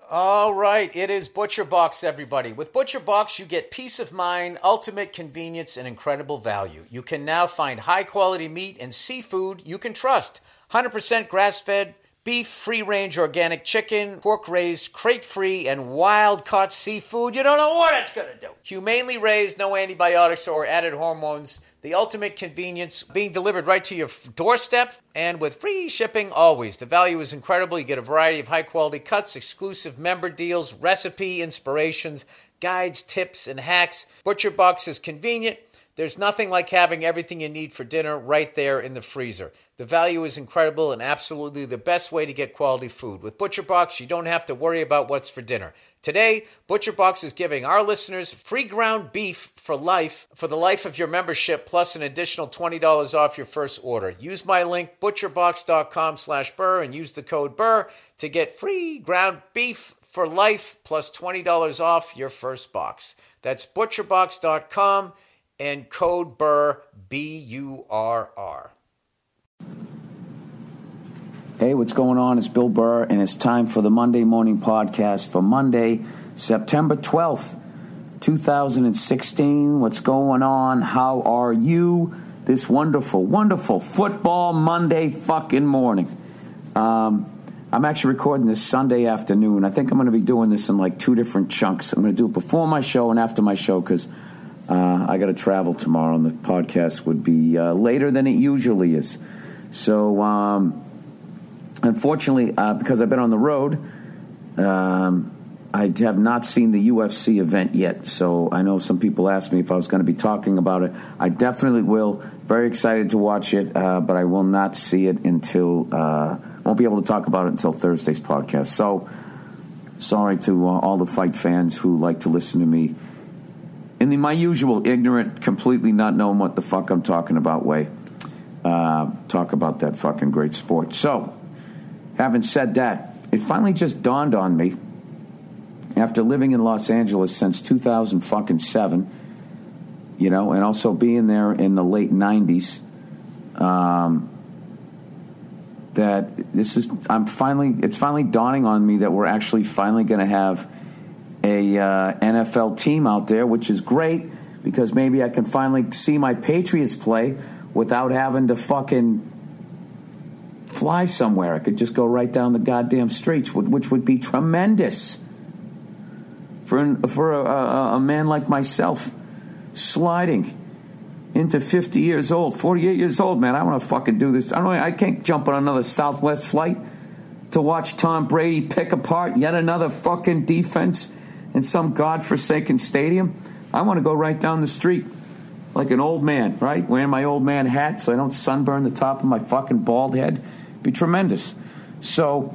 All right, it is ButcherBox, everybody. With ButcherBox, you get peace of mind, ultimate convenience, and incredible value. You can now find high-quality meat and seafood you can trust. 100% grass-fed beef, free-range organic chicken, pork-raised, crate-free, and wild-caught seafood. You don't know what it's going to do. Humanely raised, no antibiotics or added hormones. The ultimate convenience, being delivered right to your doorstep and with free shipping always. The value is incredible. You get a variety of high-quality cuts, exclusive member deals, recipe inspirations, guides, tips, and hacks. ButcherBox is convenient. There's nothing like having everything you need for dinner right there in the freezer. The value is incredible and absolutely the best way to get quality food. With ButcherBox, you don't have to worry about what's for dinner. Today, ButcherBox is giving our listeners free ground beef for life, for the life of your membership, plus an additional $20 off your first order. Use my link, butcherbox.com/Burr, and use the code Burr to get free ground beef for life, plus $20 off your first box. That's butcherbox.com and code Burr, B-U-R-R. Hey, what's going on? It's Bill Burr, and it's time for the Monday Morning Podcast for Monday, September 12th, 2016. What's going on? How are you this wonderful, wonderful football Monday fucking morning? I'm actually recording this Sunday afternoon. I think I'm going to be doing this in like two different chunks. I'm going to do it before my show and after my show because I got to travel tomorrow, and the podcast would be later than it usually is. So, unfortunately, because I've been on the road, I have not seen the UFC event yet. So I know some people asked me if I was going to be talking about it. I definitely will. Very excited to watch it, but I will not see it until, won't be able to talk about it until Thursday's podcast. So sorry to all the fight fans who like to listen to me in my usual ignorant, completely not knowing what the fuck I'm talking about way. Talk about that fucking great sport. So, having said that, it finally just dawned on me after living in Los Angeles since 2007, you know, and also being there in the late 90s, that it's finally dawning on me that we're actually finally going to have a NFL team out there, which is great because maybe I can finally see my Patriots play without having to fucking fly somewhere. I could just go right down the goddamn streets, which would be tremendous for a man like myself, sliding into 50 years old, 48 years old, man. I want to fucking do this. I can't jump on another Southwest flight to watch Tom Brady pick apart yet another fucking defense in some godforsaken stadium. I want to go right down the street like an old man, right? Wearing my old man hat so I don't sunburn the top of my fucking bald head. Be tremendous. So,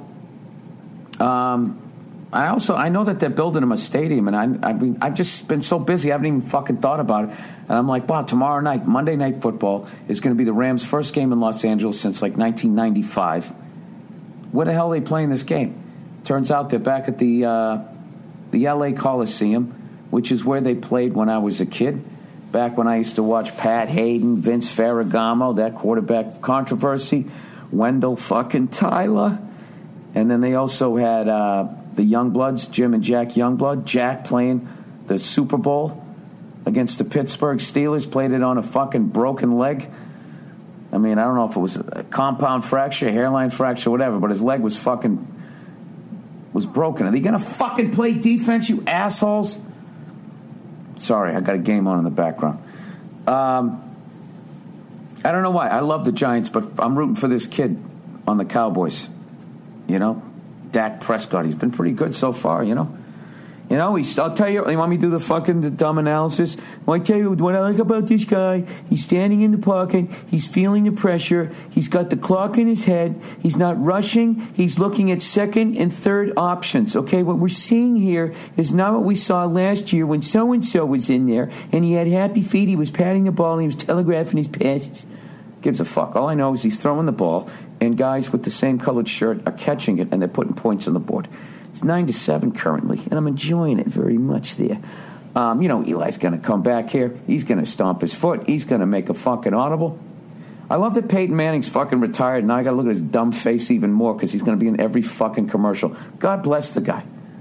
I know that they're building him a stadium, and I've just been so busy, I haven't even fucking thought about it. And I'm like, wow, tomorrow night, Monday Night Football, is going to be the Rams' first game in Los Angeles since like 1995. Where the hell are they playing this game? Turns out they're back at the LA Coliseum, which is where they played when I was a kid. Back when I used to watch Pat Hayden, Vince Ferragamo, that quarterback controversy, Wendell fucking Tyler. And then they also had the Youngbloods, Jim and Jack Youngblood. Jack playing the Super Bowl against the Pittsburgh Steelers, played it on a fucking broken leg. I mean, I don't know if it was a compound fracture, hairline fracture, whatever, but his leg was broken. Are they going to fucking play defense, you assholes? Sorry, I got a game on in the background. I don't know why. I love the Giants, but I'm rooting for this kid on the Cowboys. You know, Dak Prescott. He's been pretty good so far, you know. You know, I'll tell you, you want me to do the dumb analysis? Well, I tell you what I like about this guy. He's standing in the pocket. He's feeling the pressure. He's got the clock in his head. He's not rushing. He's looking at second and third options. Okay, what we're seeing here is not what we saw last year when so-and-so was in there and he had happy feet. He was patting the ball and he was telegraphing his passes. Gives a fuck. All I know is he's throwing the ball and guys with the same colored shirt are catching it and they're putting points on the board. It's 9-7 currently, and I'm enjoying it very much there. You know, Eli's going to come back here. He's going to stomp his foot. He's going to make a fucking audible. I love that Peyton Manning's fucking retired. Now I got to look at his dumb face even more because he's going to be in every fucking commercial. God bless the guy.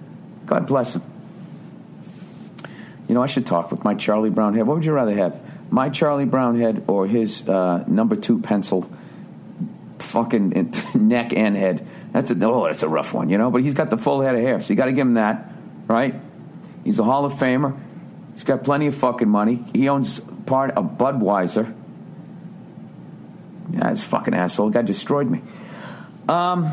God bless him. You know, I should talk with my Charlie Brown head. What would you rather have? My Charlie Brown head or his number 2 pencil fucking neck and head? That's a rough one, you know? But he's got the full head of hair, so you got to give him that, right? He's a Hall of Famer. He's got plenty of fucking money. He owns part of Budweiser. Yeah, this fucking asshole. The guy destroyed me. Do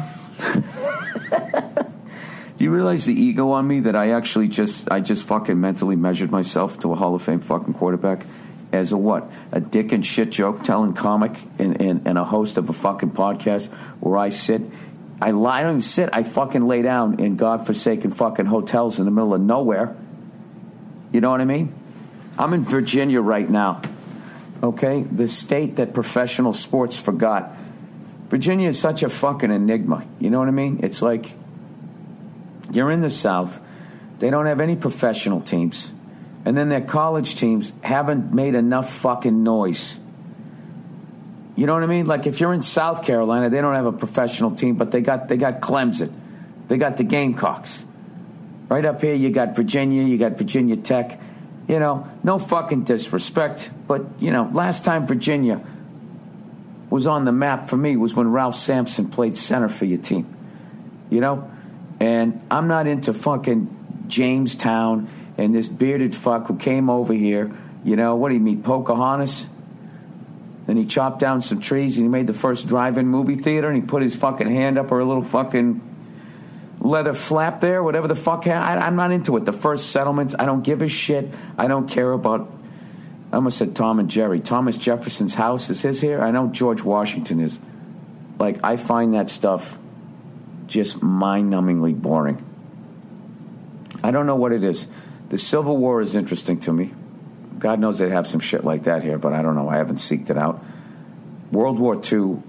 you realize the ego on me that I just fucking mentally measured myself to a Hall of Fame fucking quarterback as a what? A dick and shit joke telling comic and a host of a fucking podcast where I sit. I don't even sit. I fucking lay down in godforsaken fucking hotels in the middle of nowhere. You know what I mean? I'm in Virginia right now. Okay? The state that professional sports forgot. Virginia is such a fucking enigma. You know what I mean? It's like you're in the South. They don't have any professional teams. And then their college teams haven't made enough fucking noise. You know what I mean? Like if you're in South Carolina, they don't have a professional team, but they got Clemson. They got the Gamecocks. Right up here, you got Virginia, you got Virginia Tech. You know, no fucking disrespect, but, you know, last time Virginia was on the map for me was when Ralph Sampson played center for your team. You know? And I'm not into fucking Jamestown and this bearded fuck who came over here. You know, what do you mean, Pocahontas? Then he chopped down some trees and he made the first drive-in movie theater and he put his fucking hand up her little fucking leather flap there, whatever the fuck. I'm not into it. The first settlements, I don't give a shit. I don't care about, I almost said Tom and Jerry. Thomas Jefferson's house is his here. I know George Washington is. Like, I find that stuff just mind-numbingly boring. I don't know what it is. The Civil War is interesting to me. God knows they have some shit like that here, but I don't know. I haven't seeked it out. World War II,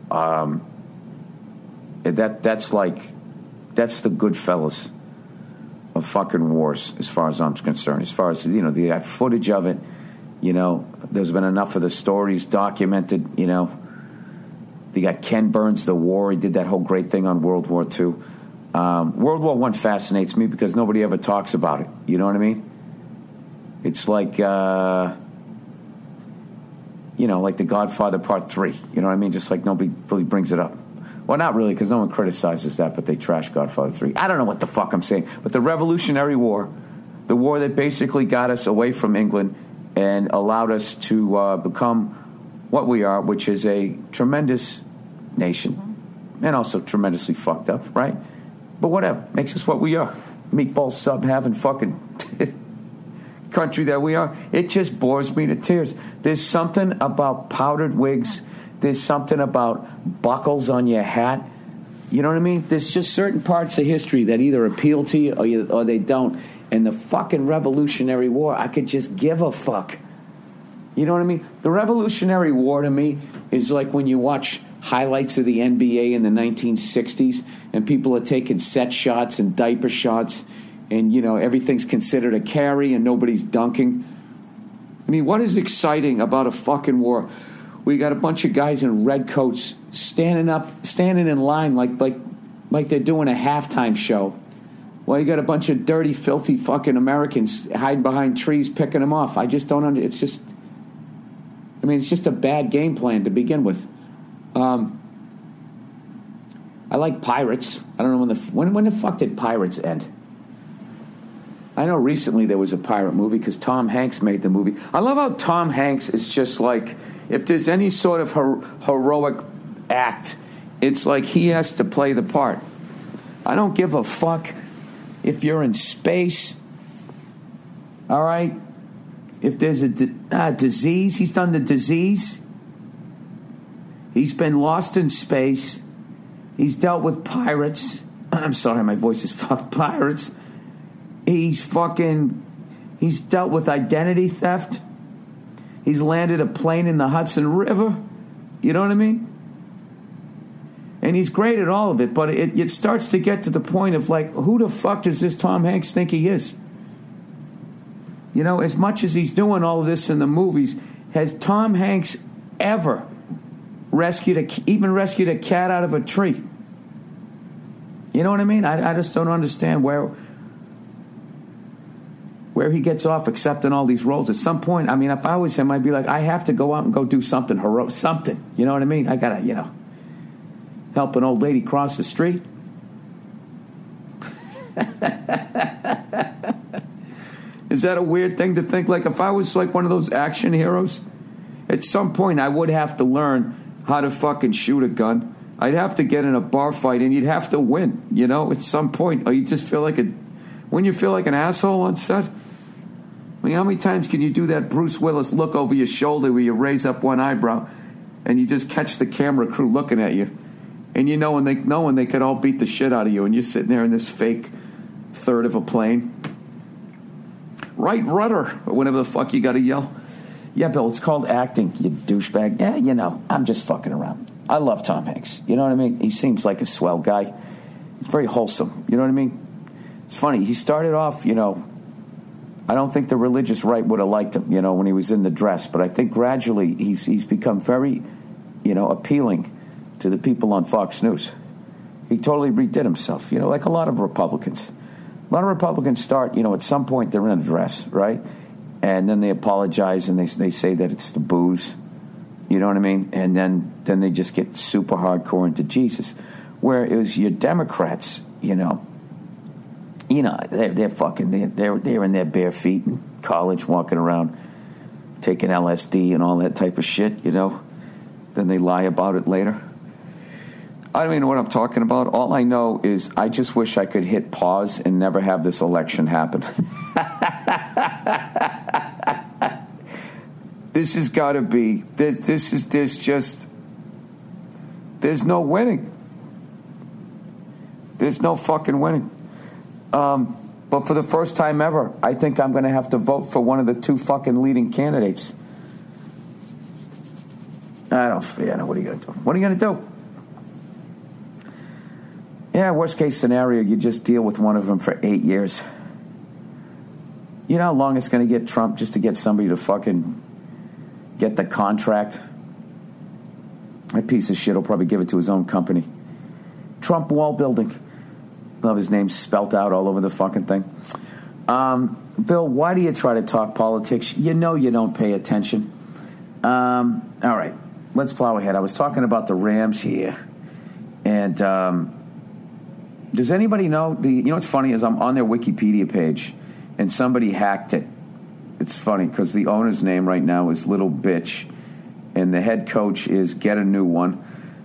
that's the Goodfellas of fucking wars, as far as I'm concerned. As far as, you know, they got footage of it. You know, there's been enough of the stories documented, you know. They got Ken Burns, The War. He did that whole great thing on World War II. World War I fascinates me because nobody ever talks about it. You know what I mean? It's like, you know, like The Godfather Part 3. You know what I mean? Just like nobody really brings it up. Well, not really, because no one criticizes that, but they trash Godfather 3. I don't know what the fuck I'm saying. But the Revolutionary War, the war that basically got us away from England and allowed us to become what we are, which is a tremendous nation and also tremendously fucked up, right? But whatever. Makes us what we are. Meatball sub having fucking country that we are. It just bores me to tears. There's something about powdered wigs. There's something about buckles on your hat. You know what I mean? There's just certain parts of history that either appeal to you or they don't. And the fucking Revolutionary War, I could just give a fuck. You know what I mean? The Revolutionary War to me is like when you watch highlights of the NBA in the 1960s and people are taking set shots and diaper shots and, you know, everything's considered a carry and nobody's dunking. I mean, what is exciting about a fucking war? We got a bunch of guys in red coats standing in line like they're doing a halftime show. Well, you got a bunch of dirty, filthy fucking Americans hiding behind trees picking them off. I just don't it's just a bad game plan to begin with. I like Pirates. I don't know when the fuck did Pirates end? I know recently there was a pirate movie because Tom Hanks made the movie. I love how Tom Hanks is just like, if there's any sort of heroic act, it's like he has to play the part. I don't give a fuck if you're in space. All right? If there's a disease, he's done the disease. He's been lost in space. He's dealt with pirates. I'm sorry, my voice is fucked. Pirates. He's dealt with identity theft. He's landed a plane in the Hudson River. You know what I mean? And he's great at all of it, but it starts to get to the point of like, who the fuck does this Tom Hanks think he is? You know, as much as he's doing all of this in the movies, has Tom Hanks ever rescued a cat out of a tree? You know what I mean? I just don't understand where he gets off accepting all these roles. At some point, I mean, if I was him, I'd be like, I have to go out and go do something heroic, something. You know what I mean? I gotta, help an old lady cross the street. Is that a weird thing to think? Like, if I was like one of those action heroes, at some point I would have to learn how to fucking shoot a gun. I'd have to get in a bar fight, and you'd have to win, at some point. Or you just feel like when you feel like an asshole on set. I mean, how many times can you do that Bruce Willis look over your shoulder where you raise up one eyebrow and you just catch the camera crew looking at you? And knowing they could all beat the shit out of you, and you're sitting there in this fake third of a plane. Right rudder, or whatever the fuck you got to yell. Yeah, Bill, it's called acting, you douchebag. Yeah, I'm just fucking around. I love Tom Hanks. You know what I mean? He seems like a swell guy. He's very wholesome. You know what I mean? It's funny. He started off, I don't think the religious right would have liked him, when he was in the dress. But I think gradually he's become very, appealing to the people on Fox News. He totally redid himself, like a lot of Republicans. A lot of Republicans start, at some point they're in a dress, right? And then they apologize and they say that it's the booze. You know what I mean? And then they just get super hardcore into Jesus. Where it was your Democrats, they're fucking, they're in their bare feet in college, walking around, taking LSD and all that type of shit, Then they lie about it later. I don't even know what I'm talking about. All I know is I just wish I could hit pause and never have this election happen. This has got to be, there's no winning. There's no fucking winning. But for the first time ever, I think I'm going to have to vote for one of the two fucking leading candidates. I don't know. What are you going to do? What are you going to do? Yeah, worst case scenario, you just deal with one of them for 8 years. You know how long it's going to get Trump just to get somebody to fucking get the contract? That piece of shit will probably give it to his own company. Trump wall building. Love his name spelt out all over the fucking thing. Bill, why do you try to talk politics? You know you don't pay attention. All right, let's plow ahead. I was talking about the Rams here. And does anybody know what's funny is I'm on their Wikipedia page and somebody hacked it. It's funny because the owner's name right now is Little Bitch and the head coach is Get a New One.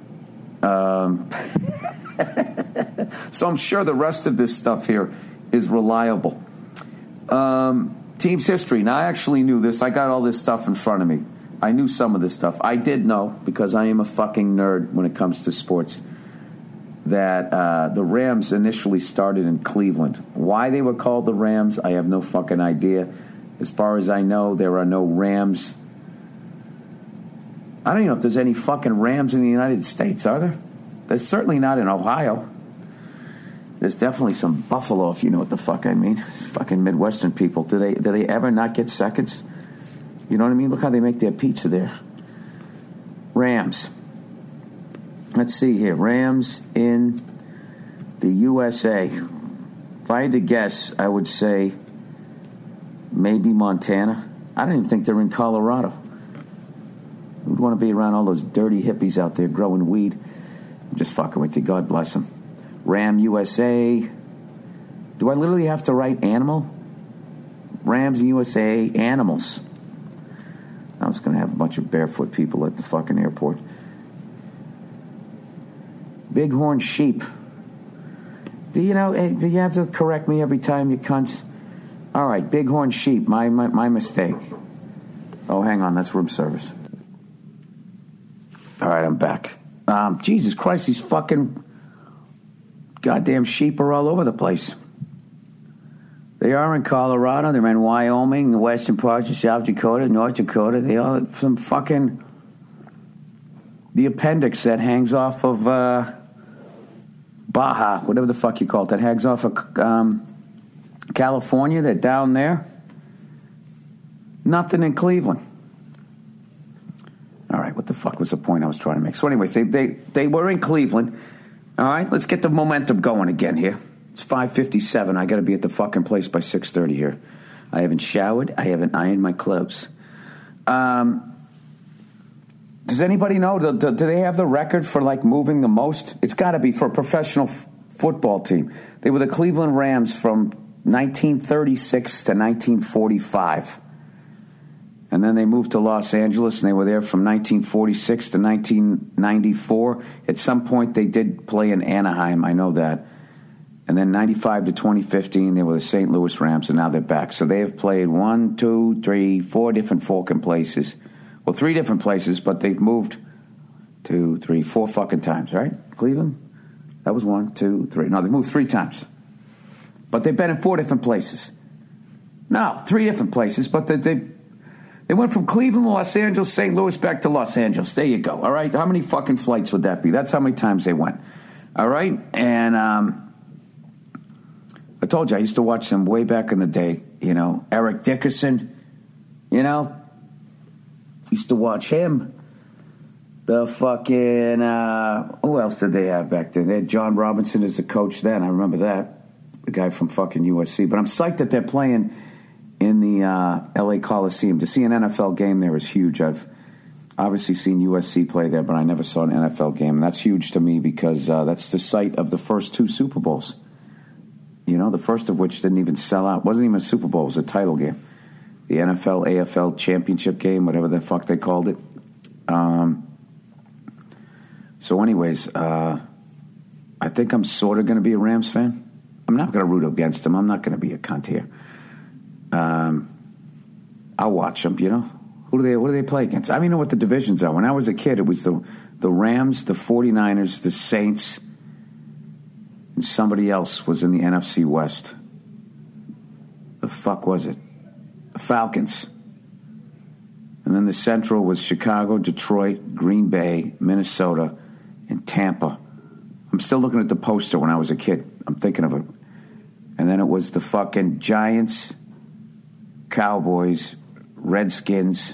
So I'm sure the rest of this stuff here is reliable. Team's history. Now, I actually knew this. I got all this stuff in front of me. I knew some of this stuff. I did know, because I am a fucking nerd when it comes to sports, that the Rams initially started in Cleveland. Why they were called the Rams, I have no fucking idea. As far as I know, there are no Rams. I don't even know if there's any fucking Rams in the United States, are there? There's certainly not in Ohio. There's definitely some Buffalo, if you know what the fuck I mean. Fucking Midwestern people. Do they ever not get seconds? You know what I mean? Look how they make their pizza there. Rams. Let's see here. Rams in the USA. If I had to guess, I would say maybe Montana. I don't even think they're in Colorado. Who'd want to be around all those dirty hippies out there growing weed? I'm just fucking with you. God bless them. Ram USA. Do I literally have to write animal? Rams USA animals. I was going to have a bunch of barefoot people at the fucking airport. Bighorn sheep. Do you have to correct me every time, you cunts? All right, Bighorn sheep. My mistake. Oh, hang on. That's room service. All right, I'm back. Jesus Christ, these fucking goddamn sheep are all over the place. They are in Colorado. They're in Wyoming, the western parts of South Dakota, North Dakota. They all some fucking the appendix that hangs off of Baja, whatever the fuck you call it, that hangs off of California. They're down there. Nothing in Cleveland. All right, what the fuck was the point I was trying to make? So anyways, they were in Cleveland. All right, let's get the momentum going again here. It's 5:57. I got to be at the fucking place by 6:30 here. I haven't showered. I haven't ironed my clothes. Does anybody know? Do they have the record for like moving the most? It's got to be for a professional football team. They were the Cleveland Rams from 1936 to 1945. And then they moved to Los Angeles, and they were there from 1946 to 1994. At some point, they did play in Anaheim. I know that. And then 95 to 2015, they were the St. Louis Rams, and now they're back. So they have played 1, 2, 3, 4 different fucking places. Well, 3 different places, but they've moved 2, 3, 4 fucking times, right? Cleveland? That was 1, 2, 3. No, they moved 3 times. But they've been in 4 different places. No, 3 different places, but they went from Cleveland, Los Angeles, St. Louis, back to Los Angeles. There you go, all right? How many fucking flights would that be? That's how many times they went, all right? And I told you, I used to watch them way back in the day, you know, Eric Dickerson, you know, used to watch him. The fucking, who else did they have back then? They had John Robinson as the coach then, I remember that, the guy from fucking USC. But I'm psyched that they're playing in the LA Coliseum. To see an NFL game there is huge. I've obviously seen USC play there, but I never saw an NFL game. And that's huge to me because that's the site of the first 2 Super Bowls. You know, the first of which didn't even sell out. It wasn't even a Super Bowl. It was a title game. The NFL, AFL championship game, whatever the fuck they called it. So anyways, I think I'm sort of going to be a Rams fan. I'm not going to root against them. I'm not going to be a cunt here. I'll watch them, you know. What do they play against? I don't even know what the divisions are. When I was a kid, it was the Rams, the 49ers, the Saints, and somebody else was in the NFC West. The fuck was it? The Falcons. And then the Central was Chicago, Detroit, Green Bay, Minnesota, and Tampa. I'm still looking at the poster when I was a kid. I'm thinking of it. And then it was the fucking Giants, Cowboys, Redskins,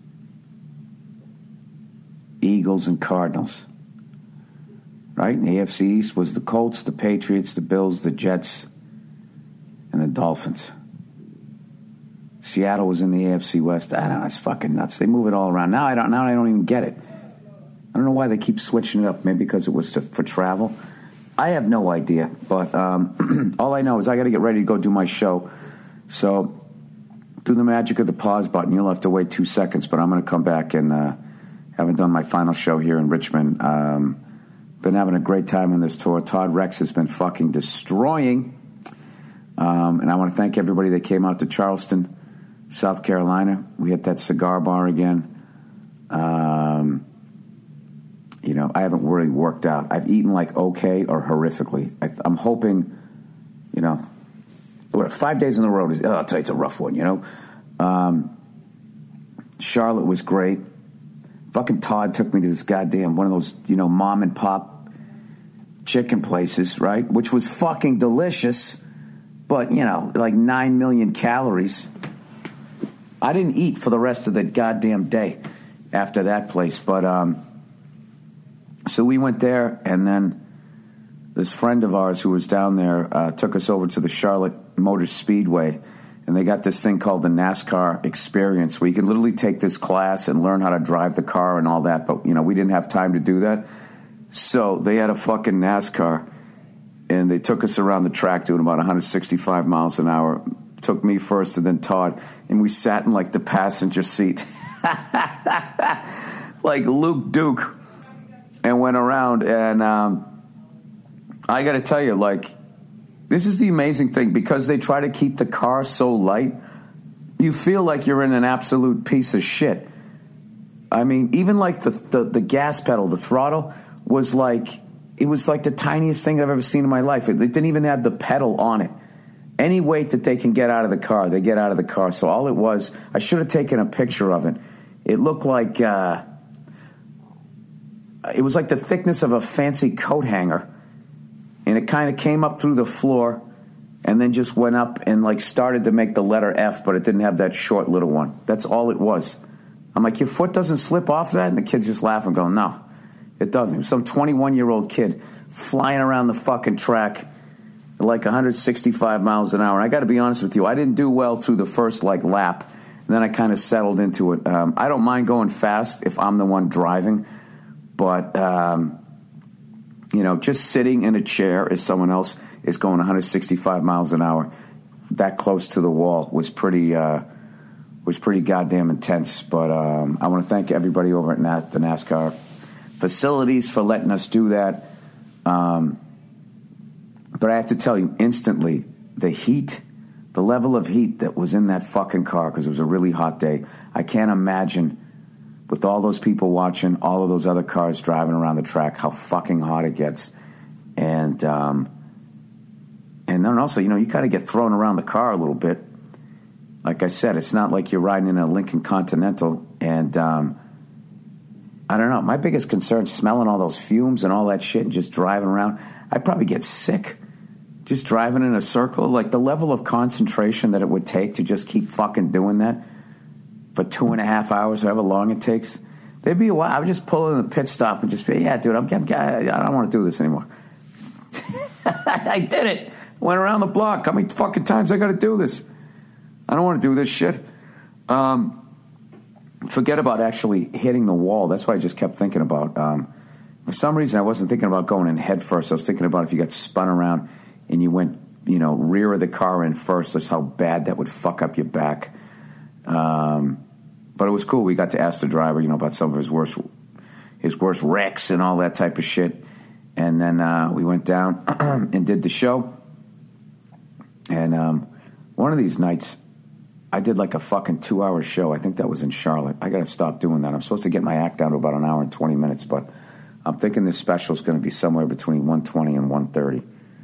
Eagles, and Cardinals. Right? And the AFC East was the Colts, the Patriots, the Bills, the Jets, and the Dolphins. Seattle was in the AFC West. I don't know. It's fucking nuts. They move it all around. Now I don't even get it. I don't know why they keep switching it up. Maybe because it was for travel. I have no idea. But all I know is I got to get ready to go do my show. So through the magic of the pause button, you'll have to wait 2 seconds. But I'm going to come back and haven't done my final show here in Richmond. Been having a great time on this tour. Todd Rex has been fucking destroying. And I want to thank everybody that came out to Charleston, South Carolina. We hit that cigar bar again. You know, I haven't really worked out. I've eaten like okay or horrifically. I'm hoping, you know, 5 days on the road I'll tell you, it's a rough one, you know. Charlotte was great. Fucking Todd took me to this goddamn one of those, you know, mom and pop chicken places, right? Which was fucking delicious, but, you know, like 9 million calories. I didn't eat for the rest of the goddamn day after that place, but so we went there, and then this friend of ours who was down there took us over to the Charlotte Motor Speedway, and they got this thing called the NASCAR Experience, where you can literally take this class and learn how to drive the car and all that, but, you know, we didn't have time to do that, so they had a fucking NASCAR, and they took us around the track doing about 165 miles an hour. Took me first and then Todd, and we sat in like the passenger seat like Luke Duke and went around, and I gotta tell you, like, this is the amazing thing, because they try to keep the car so light, you feel like you're in an absolute piece of shit. I mean, even like the gas pedal, the throttle was like, it was like the tiniest thing I've ever seen in my life. It didn't even have the pedal on it. Any weight that they can get out of the car, they get out of the car. So all it was, I should have taken a picture of it. It looked like, it was like the thickness of a fancy coat hanger. And it kind of came up through the floor and then just went up and like started to make the letter F, but it didn't have that short little one. That's all it was. I'm like, your foot doesn't slip off that? And the kids just laugh and go, no, it doesn't. It was some 21-year-old kid flying around the fucking track. like 165 miles an hour. And I got to be honest with you, I didn't do well through the first lap, and then I kind of settled into it. I don't mind going fast if I'm the one driving, but just sitting in a chair as someone else is going 165 miles an hour, that close to the wall was pretty goddamn intense. But I want to thank everybody over at the NASCAR facilities for letting us do that. But I have to tell you, instantly, the level of heat that was in that fucking car, because it was a really hot day, I can't imagine, with all those people watching, all of those other cars driving around the track, how fucking hot it gets. And then also, you kind of get thrown around the car a little bit. Like I said, it's not like you're riding in a Lincoln Continental. And I don't know. My biggest concern is smelling all those fumes and all that shit and just driving around. I'd probably get sick just driving in a circle. Like the level of concentration that it would take to just keep fucking doing that for 2.5 hours, however long it takes. There'd be a while. I would just pull in the pit stop and just be, yeah, dude, I don't want to do this anymore. I did it. Went around the block. How many fucking times I got to do this? I don't want to do this shit. Forget about actually hitting the wall. That's what I just kept thinking about. For some reason, I wasn't thinking about going in head first. I was thinking about if you got spun around and you went, rear of the car in first, that's how bad that would fuck up your back. But it was cool. We got to ask the driver, about some of his worst wrecks and all that type of shit. And then we went down and did the show. And one of these nights, I did like a fucking 2-hour show. I think that was in Charlotte. I got to stop doing that. I'm supposed to get my act down to about an hour and 20 minutes, but I'm thinking this special is going to be somewhere between 120 and 130.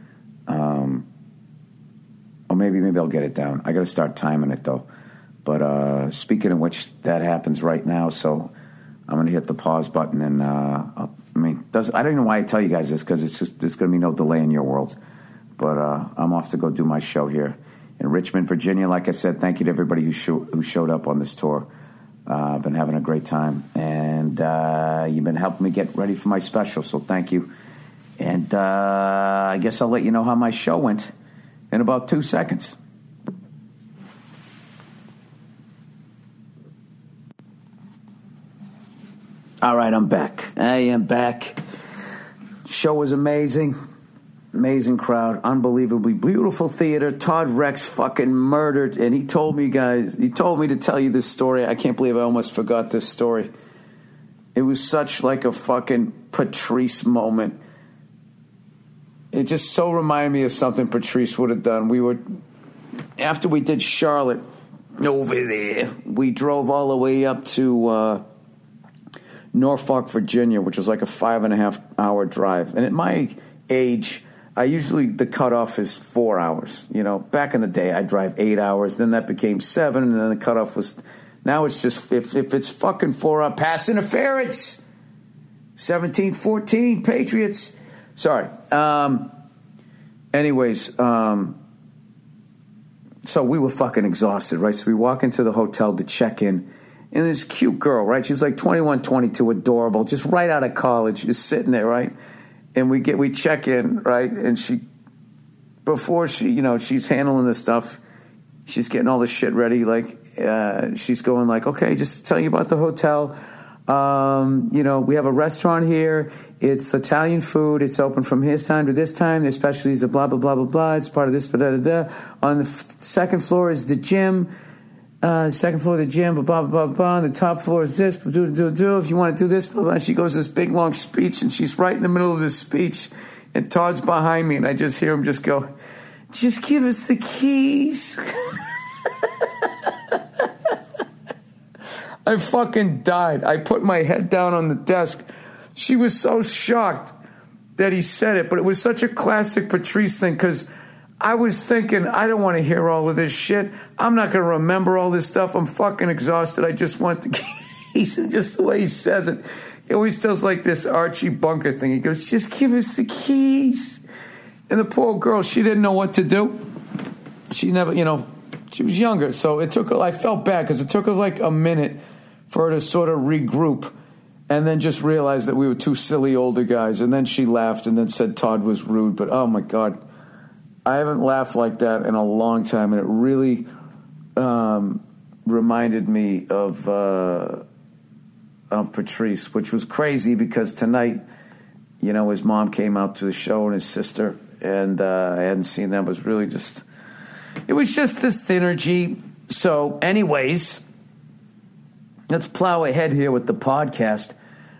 Or maybe I'll get it down. I got to start timing it, though. But speaking of which, that happens right now, so I'm going to hit the pause button. And, I don't know why I tell you guys this, because there's going to be no delay in your world. But I'm off to go do my show here in Richmond, Virginia. Like I said, thank you to everybody who showed up on this tour. I've been having a great time, and you've been helping me get ready for my special, so thank you. And I guess I'll let you know how my show went in about 2 seconds. All right, I'm back. I am back. Show was amazing. Amazing crowd. Unbelievably beautiful theater. Todd Rex fucking murdered. And he told me to tell you this story. I can't believe I almost forgot this story. It was such like a fucking Patrice moment. It just so reminded me of something Patrice would have done. After we did Charlotte over there, we drove all the way up to Norfolk, Virginia, which was like a 5.5 hour drive. And at my age, the cutoff is 4 hours. Back in the day, I drive 8 hours. Then that became 7, and then the cutoff was. Now it's just if it's fucking 4 hours, pass interference. 17-14, Patriots. Sorry. Anyways, so we were fucking exhausted, right? So we walk into the hotel to check in, and this cute girl, right? She's like 21, 22, adorable, just right out of college, just sitting there, right? And we check in, right? And before she's handling the stuff, she's getting all the shit ready. Like, she's going like, okay, just to tell you about the hotel. We have a restaurant here. It's Italian food. It's open from this time to this time. Their specialties are blah, blah, blah, blah, blah. It's part of this, blah, blah, blah, blah. On the second floor is the gym. Second floor of the gym, blah, blah, blah, blah. The top floor is this, if you want to do this, blah, blah. She goes this big, long speech, and she's right in the middle of this speech, and Todd's behind me, and I just hear him just go, just give us the keys. I fucking died. I put my head down on the desk. She was so shocked that he said it, but it was such a classic Patrice thing, because I was thinking, I don't want to hear all of this shit. I'm not going to remember all this stuff. I'm fucking exhausted. I just want the keys. And just the way he says it, he always does like this Archie Bunker thing. He goes, just give us the keys. And the poor girl, she didn't know what to do. She never, she was younger. So I felt bad because it took her like a minute for her to sort of regroup and then just realize that we were two silly older guys. And then she laughed and then said Todd was rude. But, oh, my God. I haven't laughed like that in a long time, and it really reminded me of Patrice, which was crazy because tonight, you know, his mom came out to the show and his sister, and I hadn't seen them. It was really just, it was just the synergy. So, anyways, let's plow ahead here with the podcast.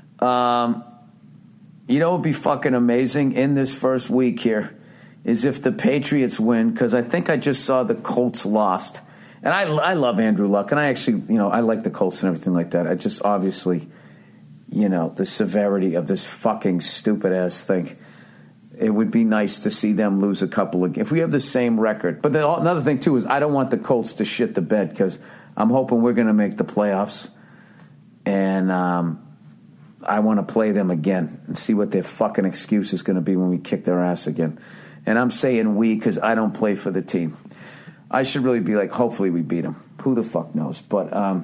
You know what would be fucking amazing in this first week here is if the Patriots win, because I think I just saw the Colts lost. And I love Andrew Luck, and I actually, you know, I like the Colts and everything like that. I just obviously, you know, the severity of this fucking stupid-ass thing. It would be nice to see them lose a couple of games. If we have the same record. But another thing, too, is I don't want the Colts to shit the bed because I'm hoping we're going to make the playoffs. And I want to play them again and see what their fucking excuse is going to be when we kick their ass again. And I'm saying we because I don't play for the team. I should really be like, hopefully we beat them. Who the fuck knows? But I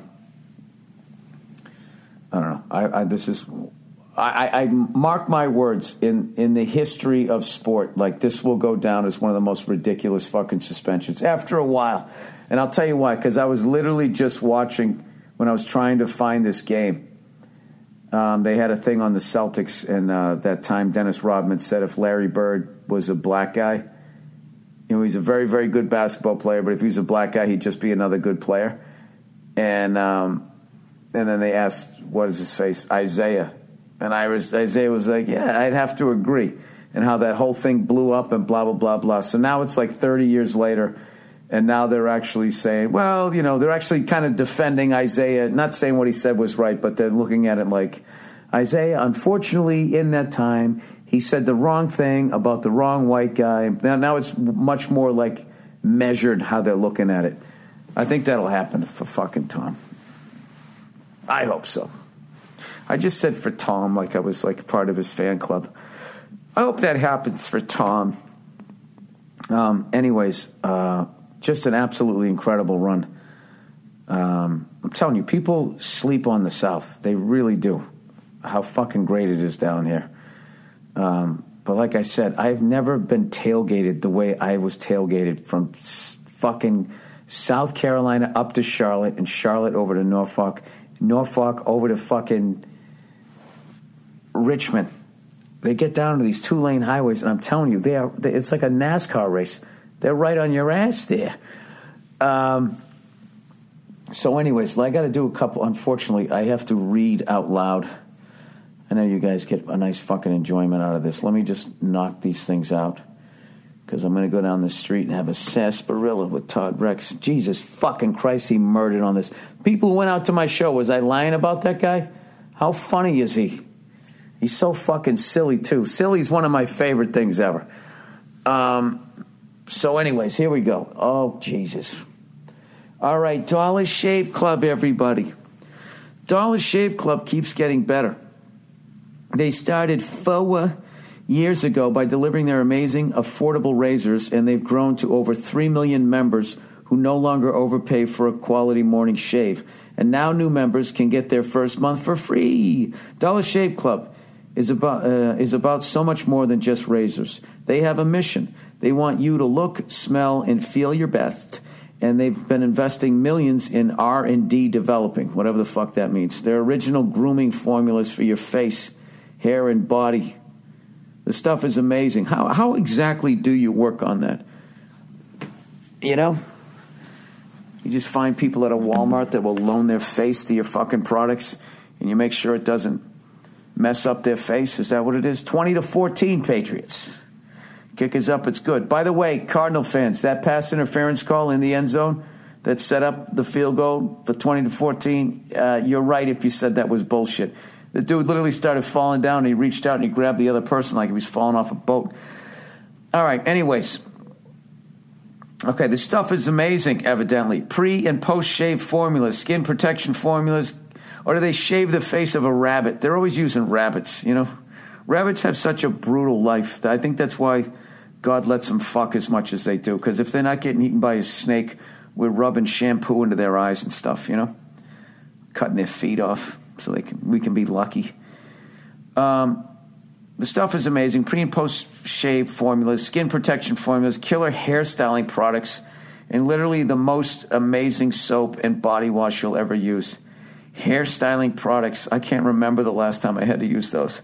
don't know. I mark my words in the history of sport. Like, this will go down as one of the most ridiculous fucking suspensions after a while. And I'll tell you why. Because I was literally just watching when I was trying to find this game. They had a thing on the Celtics, and that time Dennis Rodman said if Larry Bird was a black guy, you know, he's a very, very good basketball player, but if he was a black guy, he'd just be another good player. And then they asked, what is his face? Isaiah. And Isaiah was like, yeah, I'd have to agree. And how that whole thing blew up and blah, blah, blah, blah. So now it's like 30 years later, and now they're actually saying, well, you know, they're actually kind of defending Isaiah, not saying what he said was right, but they're looking at it like, Isaiah, unfortunately, in that time, he said the wrong thing about the wrong white guy. Now it's much more like measured how they're looking at it. I think that'll happen for fucking Tom. I hope so. I just said for Tom like I was like part of his fan club. I hope that happens for Tom. Anyways, just an absolutely incredible run. I'm telling you, people sleep on the South. They really do. How fucking great it is down here. But like I said, I've never been tailgated the way I was tailgated from fucking South Carolina up to Charlotte, and Charlotte over to Norfolk, Norfolk over to fucking Richmond. They get down to these 2-lane highways, and I'm telling you, it's like a NASCAR race. They're right on your ass there. So anyways, I got to do a couple. Unfortunately, I have to read out loud. I know you guys get a nice fucking enjoyment out of this. Let me just knock these things out, because I'm going to go down the street and have a sarsaparilla with Todd Rex. Jesus fucking Christ, he murdered on this. People who went out to my show, was I lying about that guy? How funny is he? He's so fucking silly, too. Silly's one of my favorite things ever. So anyways, here we go. Oh, Jesus. All right, Dollar Shave Club, everybody. Dollar Shave Club keeps getting better. They started 4 years ago by delivering their amazing, affordable razors, and they've grown to over 3 million members who no longer overpay for a quality morning shave. And now new members can get their first month for free. Dollar Shave Club is about so much more than just razors. They have a mission. They want you to look, smell, and feel your best. And they've been investing millions in R&D developing, whatever the fuck that means. Their original grooming formulas for your face, hair, and body. The stuff is amazing. How exactly do you work on that? You know? You just find people at a Walmart that will loan their face to your fucking products, and you make sure it doesn't mess up their face. Is that what it is? 20-14, Patriots. Kick is up. It's good. By the way, Cardinal fans, that pass interference call in the end zone that set up the field goal for 20-14, you're right if you said that was bullshit. The dude literally started falling down, and he reached out and he grabbed the other person like he was falling off a boat. All right, anyways. Okay, this stuff is amazing, evidently. Pre- and post-shave formulas, skin protection formulas. Or do they shave the face of a rabbit? They're always using rabbits, you know. Rabbits have such a brutal life. I think that's why God lets them fuck as much as they do. Because if they're not getting eaten by a snake, we're rubbing shampoo into their eyes and stuff, you know. Cutting their feet off so we can be lucky. The stuff is amazing. Pre- and post-shave formulas, skin protection formulas, killer hairstyling products, and literally the most amazing soap and body wash you'll ever use. Hairstyling products. I can't remember the last time I had to use those.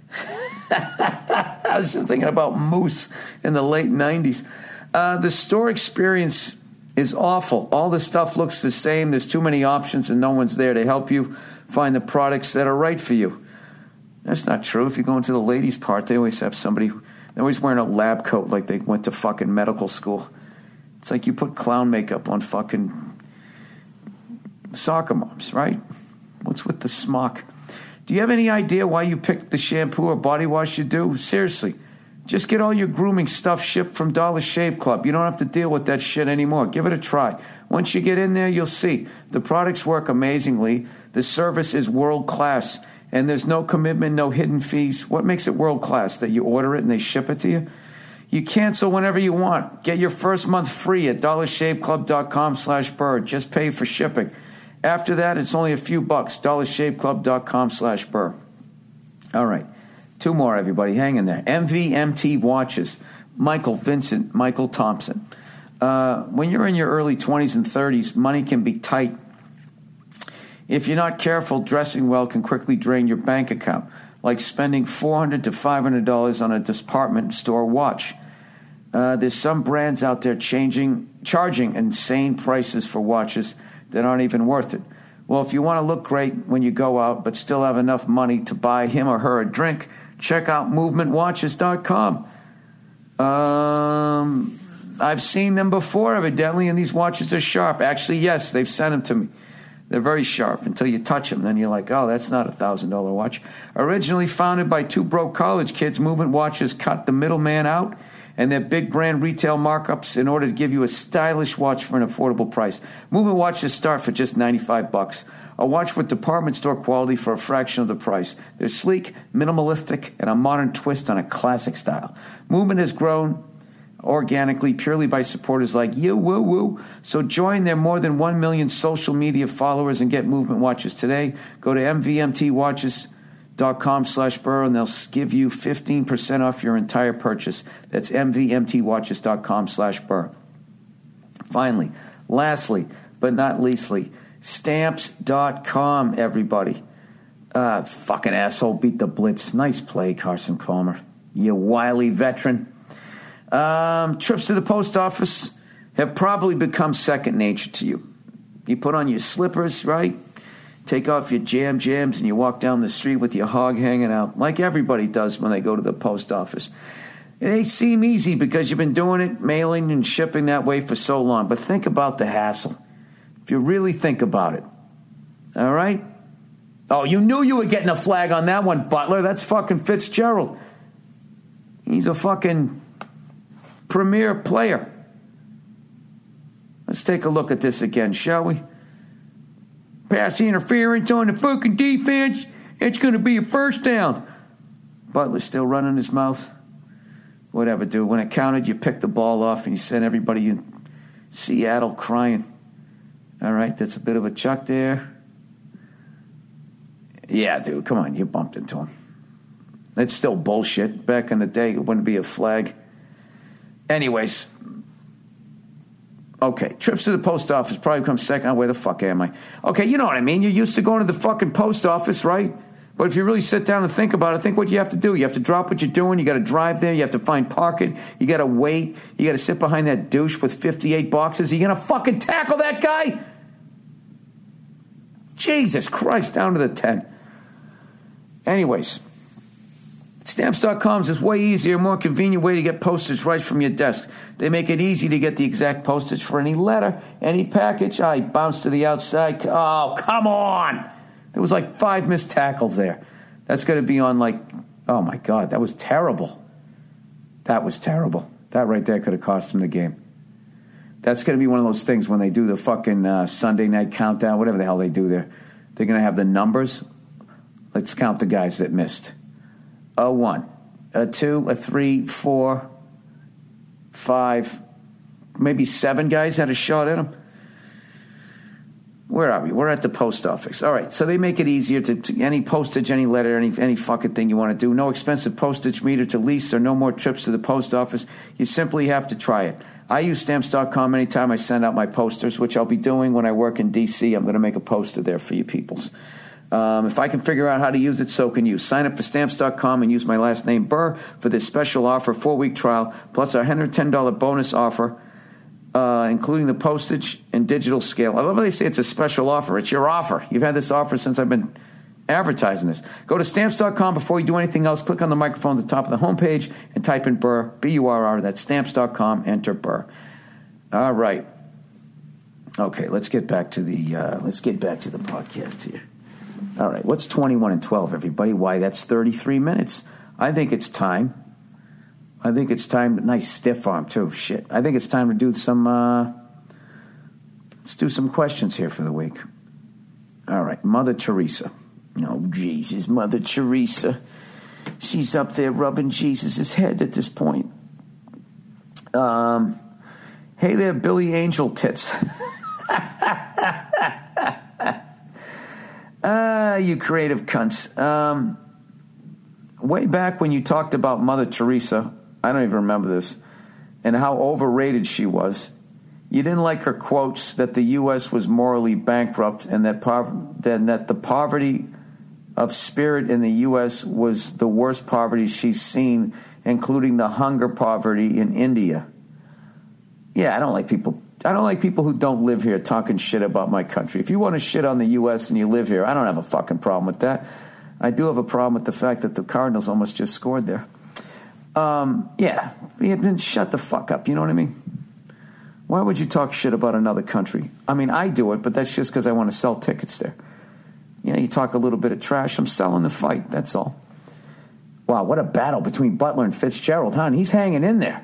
I was just thinking about Moose in the late 90s. The store experience is awful. All the stuff looks the same. There's too many options and no one's there to help you find the products that are right for you. That's not true. If you go into the ladies' part, they always have somebody. They're always wearing a lab coat like they went to fucking medical school. It's like you put clown makeup on fucking soccer moms, right? What's with the smock? Do you have any idea why you picked the shampoo or body wash you do? Seriously. Just get all your grooming stuff shipped from Dollar Shave Club. You don't have to deal with that shit anymore. Give it a try. Once you get in there, you'll see. The products work amazingly. The service is world class. And there's no commitment, no hidden fees. What makes it world class? That you order it and they ship it to you? You cancel whenever you want. Get your first month free at dollarshaveclub.com/Bird. Just pay for shipping. After that, it's only a few bucks. dollarshaveclub.com/Bird. All right. 2 more, everybody. Hang in there. MVMT watches. Michael Vincent, Michael Thompson. When you're in your early 20s and 30s, money can be tight. If you're not careful, dressing well can quickly drain your bank account, like spending $400 to $500 on a department store watch. There's some brands out there charging insane prices for watches that aren't even worth it. Well, if you want to look great when you go out but still have enough money to buy him or her a drink, check out movementwatches.com. I've seen them before, evidently, and these watches are sharp. Actually, yes, they've sent them to me. They're very sharp until you touch them. Then you're like, oh, that's not a $1,000 watch. Originally founded by 2 broke college kids, Movement Watches cut the middleman out and their big brand retail markups in order to give you a stylish watch for an affordable price. Movement Watches start for just $95. A watch with department store quality for a fraction of the price. They're sleek, minimalistic, and a modern twist on a classic style. Movement has grown organically purely by supporters like you, woo-woo. So join their more than 1 million social media followers and get Movement Watches today. Go to mvmtwatches.com/Burr and they'll give you 15% off your entire purchase. That's mvmtwatches.com/Burr. Finally, lastly, but not leastly, Stamps.com, everybody. Fucking asshole beat the Blitz. Nice play, Carson Palmer. You wily veteran. Trips to the post office have probably become second nature to you. You put on your slippers, right? Take off your jams and you walk down the street with your hog hanging out, like everybody does when they go to the post office. They seem easy because you've been doing it, mailing and shipping that way for so long. But think about the hassle. If you really think about it. All right? Oh, you knew you were getting a flag on that one, Butler. That's fucking Fitzgerald. He's a fucking premier player. Let's take a look at this again, shall we? Pass interference on the fucking defense. It's going to be a first down. Butler's still running his mouth. Whatever, dude. When it counted, you picked the ball off and you sent everybody in Seattle crying. All right, that's a bit of a chuck there. Yeah, dude, come on. You bumped into him. That's still bullshit. Back in the day, it wouldn't be a flag. Anyways. Okay, trips to the post office probably come second. Oh, where the fuck am I? Okay, you know what I mean. You're used to going to the fucking post office, right? But if you really sit down and think about it, think what you have to do. You have to drop what you're doing. You got to drive there. You have to find parking. You got to wait. You got to sit behind that douche with 58 boxes. Are you going to fucking tackle that guy? Jesus Christ, down to the 10. Anyways, Stamps.com is this way easier, more convenient way to get postage right from your desk. They make it easy to get the exact postage for any letter, any package. I bounced to the outside. Oh, come on. There was like 5 missed tackles there. That's going to be on like, oh my God, that was terrible. That was terrible. That right there could have cost him the game. That's going to be one of those things when they do the fucking Sunday night countdown, whatever the hell they do there. They're going to have the numbers. Let's count the guys that missed. A 1, a 2, a 3, 4, 5, maybe 7 guys had a shot at him. Where are we? We're at the post office. All right, so they make it easier to any postage, any letter, any fucking thing you want to do. No expensive postage meter to lease or no more trips to the post office. You simply have to try it. I use Stamps.com anytime I send out my posters, which I'll be doing when I work in D.C. I'm going to make a poster there for you peoples. If I can figure out how to use it, so can you. Sign up for Stamps.com and use my last name, Burr, for this special offer, 4-week trial, plus our $110 bonus offer, including the postage and digital scale. I love how they say it's a special offer. It's your offer. You've had this offer since I've been advertising this. Go to Stamps.com before you do anything else. Click on the microphone at the top of the homepage and type in Burr, B-U-R-R. That's Stamps.com. Enter Burr. All right. Okay, let's get back to the podcast here. All right, what's 21 and 12, everybody? Why, that's 33 minutes. I think it's time. Nice stiff arm, too. Shit. I think it's time to do some, let's do some questions here for the week. All right, Mother Teresa. Oh, Jesus, Mother Teresa. She's up there rubbing Jesus' head at this point. Hey there, Billy Angel Tits. You creative cunts. Way back when you talked about Mother Teresa, I don't even remember this, and how overrated she was, you didn't like her quotes that the U.S. was morally bankrupt and that the poverty of spirit in the U.S. was the worst poverty she's seen, including the hunger poverty in India. Yeah, I don't like people who don't live here talking shit about my country. If you want to shit on the U.S. and you live here, I don't have a fucking problem with that. I do have a problem with the fact that the Cardinals almost just scored there. Yeah, then shut the fuck up. You know what I mean? Why would you talk shit about another country? I mean, I do it, but that's just because I want to sell tickets there. You know, you talk a little bit of trash. I'm selling the fight. That's all. Wow, what a battle between Butler and Fitzgerald, huh? And he's hanging in there.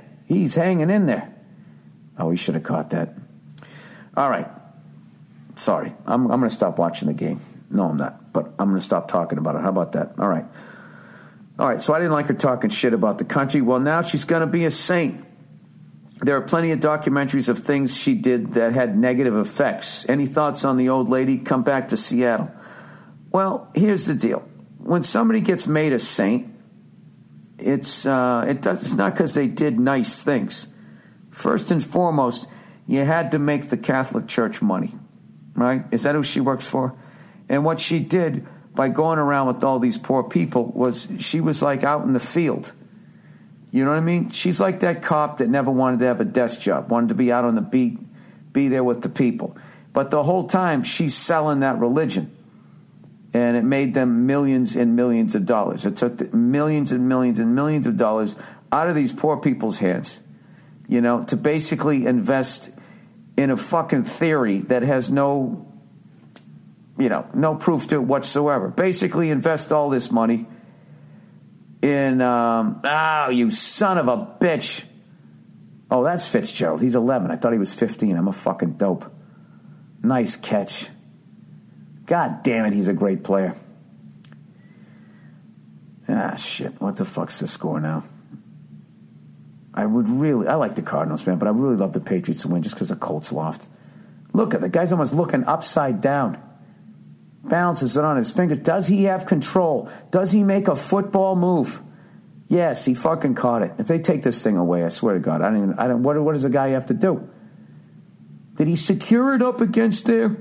Oh, he should have caught that. All right. Sorry. I'm going to stop watching the game. No, I'm not. But I'm going to stop talking about it. How about that? All right. So I didn't like her talking shit about the country. Well, now she's going to be a saint. There are plenty of documentaries of things she did that had negative effects. Any thoughts on the old lady? Come back to Seattle. Well, here's the deal. When somebody gets made a saint, it's not because they did nice things. First and foremost, you had to make the Catholic Church money, right? Is that who she works for? And what she did by going around with all these poor people was she was like out in the field. You know what I mean? She's like that cop that never wanted to have a desk job, wanted to be out on the beat, be there with the people. But the whole time, she's selling that religion. And it made them millions and millions of dollars. It took millions and millions and millions of dollars out of these poor people's hands, you know, to basically invest in a fucking theory that has no proof to it whatsoever. Basically invest all this money in, you son of a bitch. Oh, that's Fitzgerald. He's 11. I thought he was 15. I'm a fucking dope. Nice catch. God damn it, he's a great player. Ah, shit. What the fuck's the score now? I like the Cardinals, man, but I really love the Patriots to win just because the Colts lost. Look at the guy's almost looking upside down. Balances it on his finger. Does he have control? Does he make a football move? Yes, he fucking caught it. If they take this thing away, I swear to God, what does the guy have to do? Did he secure it up against there?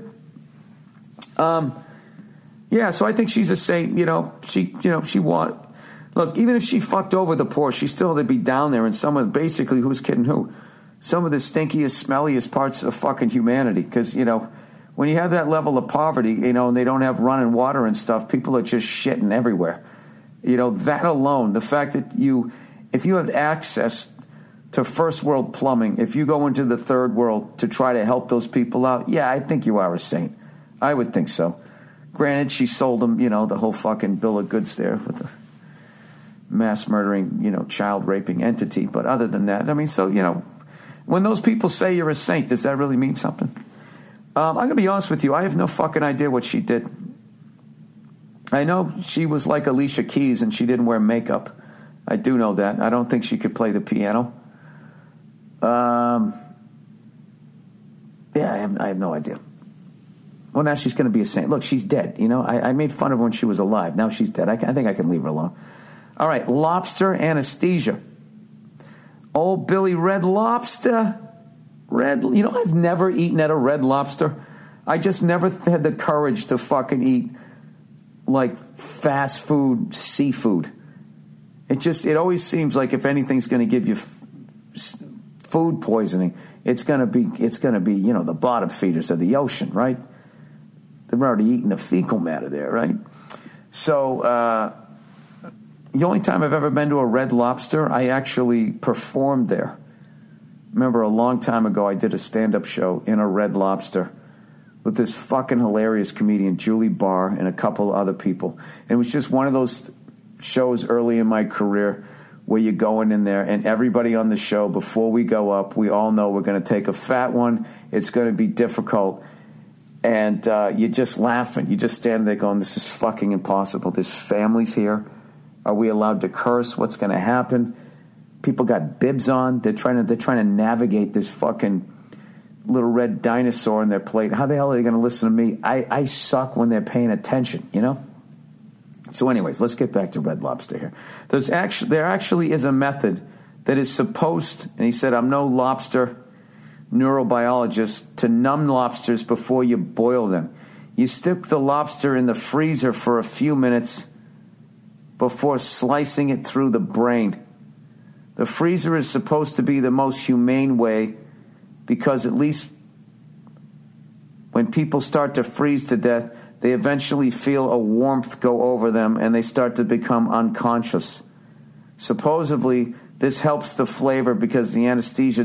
Yeah, so I think she's a saint. She won. Look, even if she fucked over the poor, she still had to be down there in some of, basically, who's kidding who? Some of the stinkiest, smelliest parts of fucking humanity. Because, when you have that level of poverty, and they don't have running water and stuff, people are just shitting everywhere. That alone, the fact that if you have access to first world plumbing, if you go into the third world to try to help those people out, yeah, I think you are a saint. I would think so. Granted, she sold them, the whole fucking bill of goods there with the mass murdering, child raping entity. But other than that, when those people say you're a saint, does that really mean something? I'm going to be honest with you. I have no fucking idea what she did. I know she was like Alicia Keys and she didn't wear makeup. I do know that. I don't think she could play the piano. Yeah, I have no idea. Well, now she's going to be a saint. Look, she's dead. You know, I made fun of her when she was alive. Now she's dead. I think I can leave her alone. All right, lobster anesthesia. Old Billy Red Lobster. You know, I've never eaten at a Red Lobster. I just never had the courage to fucking eat, like, fast food seafood. It always seems like if anything's going to give you food poisoning, it's going to be, you know, the bottom feeders of the ocean, right? They've already eaten the fecal matter there, right? So, the only time I've ever been to a Red Lobster, I actually performed there. Remember a long time ago, I did a stand-up show in a Red Lobster with this fucking hilarious comedian, Julie Barr, and a couple other people. And it was just one of those shows early in my career where you're going in there and everybody on the show, before we go up, we all know we're going to take a fat one. It's going to be difficult. And you're just laughing. You just stand there going, this is fucking impossible. There's families here. Are we allowed to curse? What's going to happen? People got bibs on. They're trying to navigate this fucking little red dinosaur on their plate. How the hell are they going to listen to me? I suck when they're paying attention, you know? So anyways, let's get back to Red Lobster here. There actually is a method that is supposed, and he said, I'm no lobster neurobiologist, to numb lobsters before you boil them. You stick the lobster in the freezer for a few minutes before slicing it through the brain. The freezer is supposed to be the most humane way, because at least when people start to freeze to death, they eventually feel a warmth go over them and they start to become unconscious. Supposedly, this helps the flavor because the anesthesia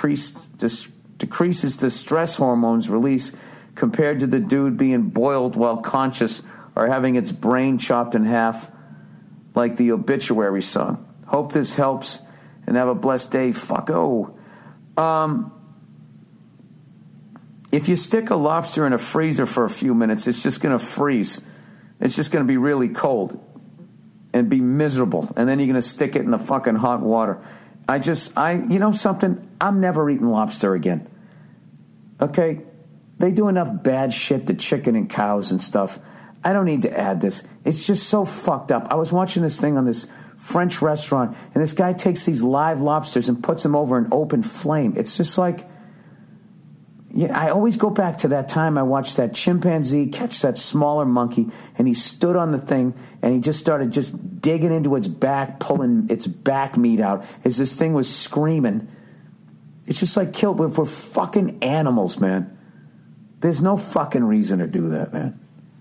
decreases the stress hormones release compared to the dude being boiled while conscious or having its brain chopped in half like the obituary song. Hope this helps and have a blessed day. Fucko. If you stick a lobster in a freezer for a few minutes, it's just going to freeze. It's just going to be really cold and be miserable. And then you're going to stick it in the fucking hot water. You know something? I'm never eating lobster again. Okay? They do enough bad shit to chicken and cows and stuff. I don't need to add this. It's just so fucked up. I was watching this thing on this French restaurant, and this guy takes these live lobsters and puts them over an open flame. It's just like, yeah, I always go back to that time I watched that chimpanzee catch that smaller monkey, and he stood on the thing, and he just started just digging into its back, pulling its back meat out as this thing was screaming. It's just like killed. We're fucking animals, man. There's no fucking reason to do that, man.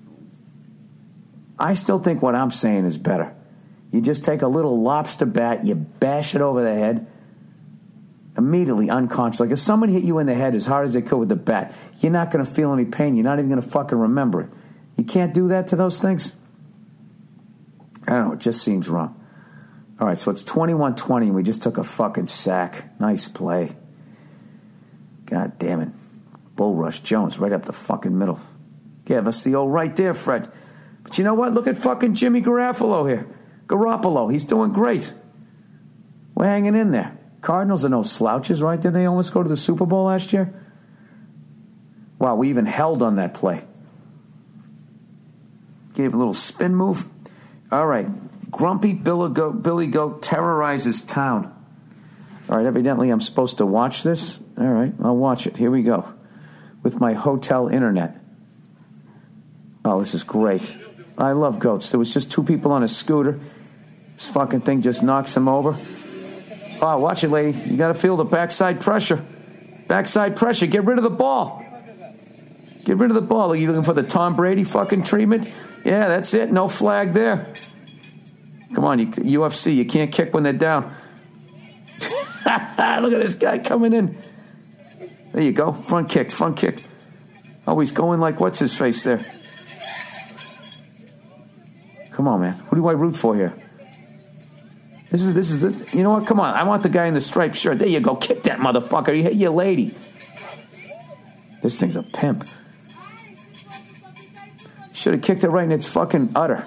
I still think what I'm saying is better. You just take a little lobster bat, you bash it over the head, immediately unconscious. Like if somebody hit you in the head as hard as they could with the bat, you're not going to feel any pain. You're not even going to fucking remember it. You can't do that to those things? I don't know. It just seems wrong. All right, so it's 21-20, and we just took a fucking sack. Nice play. God damn it. Bull Rush Jones right up the fucking middle. Give us the old right there, Fred. But you know what? Look at fucking Jimmy Garoppolo here. Garoppolo, he's doing great. We're hanging in there. Cardinals are no slouches, right? Did they almost go to the Super Bowl last year? Wow, we even held on that play. Gave a little spin move. All right. Grumpy Billy Goat terrorizes town. All right, evidently I'm supposed to watch this. All right, I'll watch it. Here we go. With my hotel internet. Oh, this is great. I love goats. There was just two people on a scooter. This fucking thing just knocks them over. Oh, watch it, lady. You got to feel the backside pressure. Backside pressure. Get rid of the ball. Get rid of the ball. Are you looking for the Tom Brady fucking treatment? Yeah, that's it. No flag there. Come on, UFC. You can't kick when they're down. Look at this guy coming in. There you go. Front kick, front kick. Oh, he's going like what's his face there. Come on, man. Who do I root for here? This is it. You know what? Come on. I want the guy in the striped shirt. There you go. Kick that motherfucker. You hit your lady. This thing's a pimp. Should have kicked it right in its fucking udder.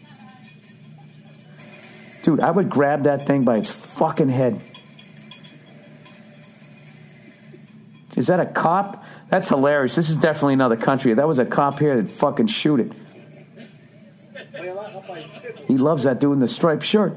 Dude, I would grab that thing by its fucking head. Is that a cop? That's hilarious. This is definitely another country. If that was a cop here, they'd fucking shoot it. He loves that dude in the striped shirt.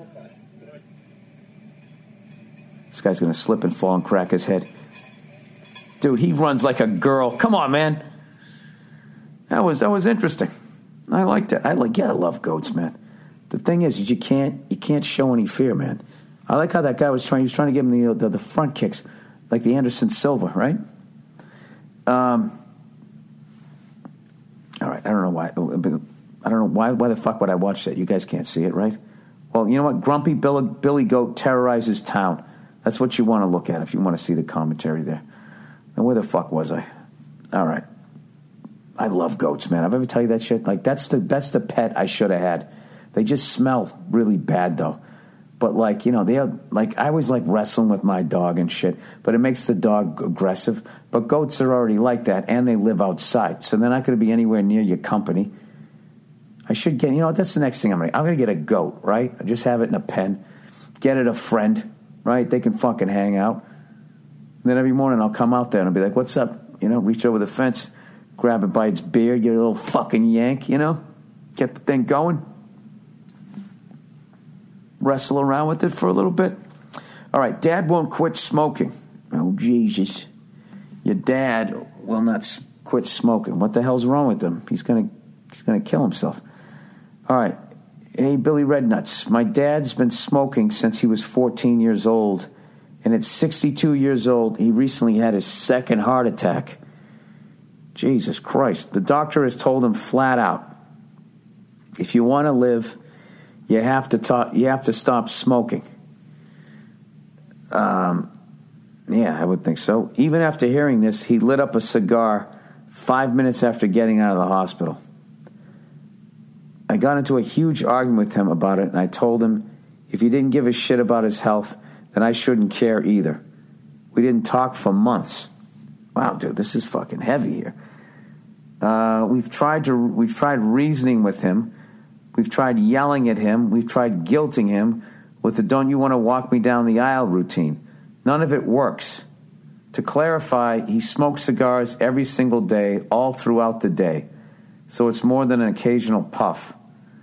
This guy's going to slip and fall and crack his head. Dude, he runs like a girl. Come on, man. That was interesting. I liked it. I love goats, man. The thing is you can't show any fear, man. I like how that guy was trying to give him the front kicks, like the Anderson Silva, right? All right, I don't know why. Why the fuck would I watch that? You guys can't see it, right? Well, you know what? Grumpy Billy Goat terrorizes town. That's what you want to look at if you want to see the commentary there. And where the fuck was I? All right. I love goats, man. I've ever tell you that shit? Like, that's the pet I should have had. They just smell really bad, though. But, like, you know, I always like wrestling with my dog and shit, but it makes the dog aggressive. But goats are already like that, and they live outside, so they're not going to be anywhere near your company. I should get, you know, that's the next thing I'm going to get a goat, right? I just have it in a pen. Get it a friend, right? They can fucking hang out. And then every morning I'll come out there and I'll be like, what's up? You know, reach over the fence, grab it by its beard, get a little fucking yank, you know? Get the thing going. Wrestle around with it for a little bit. All right, Dad won't quit smoking. Oh, Jesus. Your dad will not quit smoking. What the hell's wrong with him? He's gonna kill himself. All right. Hey, Billy Rednuts. My dad's been smoking since he was 14 years old, and at 62 years old, he recently had his second heart attack. Jesus Christ. The doctor has told him flat out, if you want to live, you have to stop smoking. Yeah, I would think so. Even after hearing this, he lit up a cigar 5 minutes after getting out of the hospital. I got into a huge argument with him about it, and I told him if he didn't give a shit about his health, then I shouldn't care either. We didn't talk for months. Wow, dude, this is fucking heavy here. We've tried reasoning with him. We've tried yelling at him. We've tried guilting him with the don't you want to walk me down the aisle routine. None of it works. To clarify, he smokes cigars every single day, all throughout the day. So it's more than an occasional puff.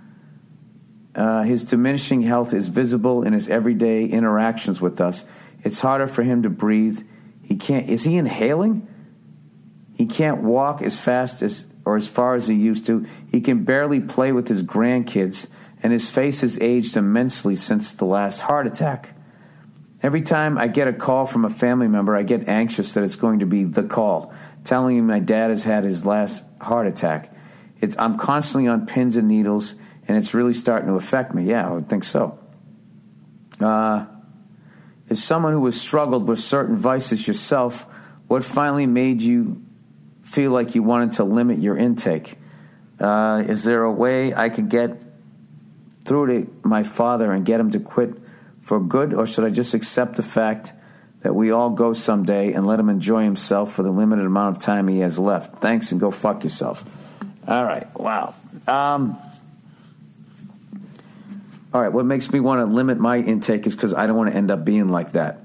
His diminishing health is visible in his everyday interactions with us. It's harder for him to breathe. Is he inhaling? He can't walk as fast or as far as he used to. He can barely play with his grandkids, and his face has aged immensely since the last heart attack. Every time I get a call from a family member, I get anxious that it's going to be the call, telling me my dad has had his last heart attack. I'm constantly on pins and needles, and it's really starting to affect me. Yeah, I would think so. As someone who has struggled with certain vices yourself, what finally made you feel like you wanted to limit your intake? Is there a way I could get through to my father and get him to quit for good, or should I just accept the fact that we all go someday and let him enjoy himself for the limited amount of time he has left? Thanks, and go fuck yourself. All right, wow. All right, what makes me want to limit my intake is because I don't want to end up being like that.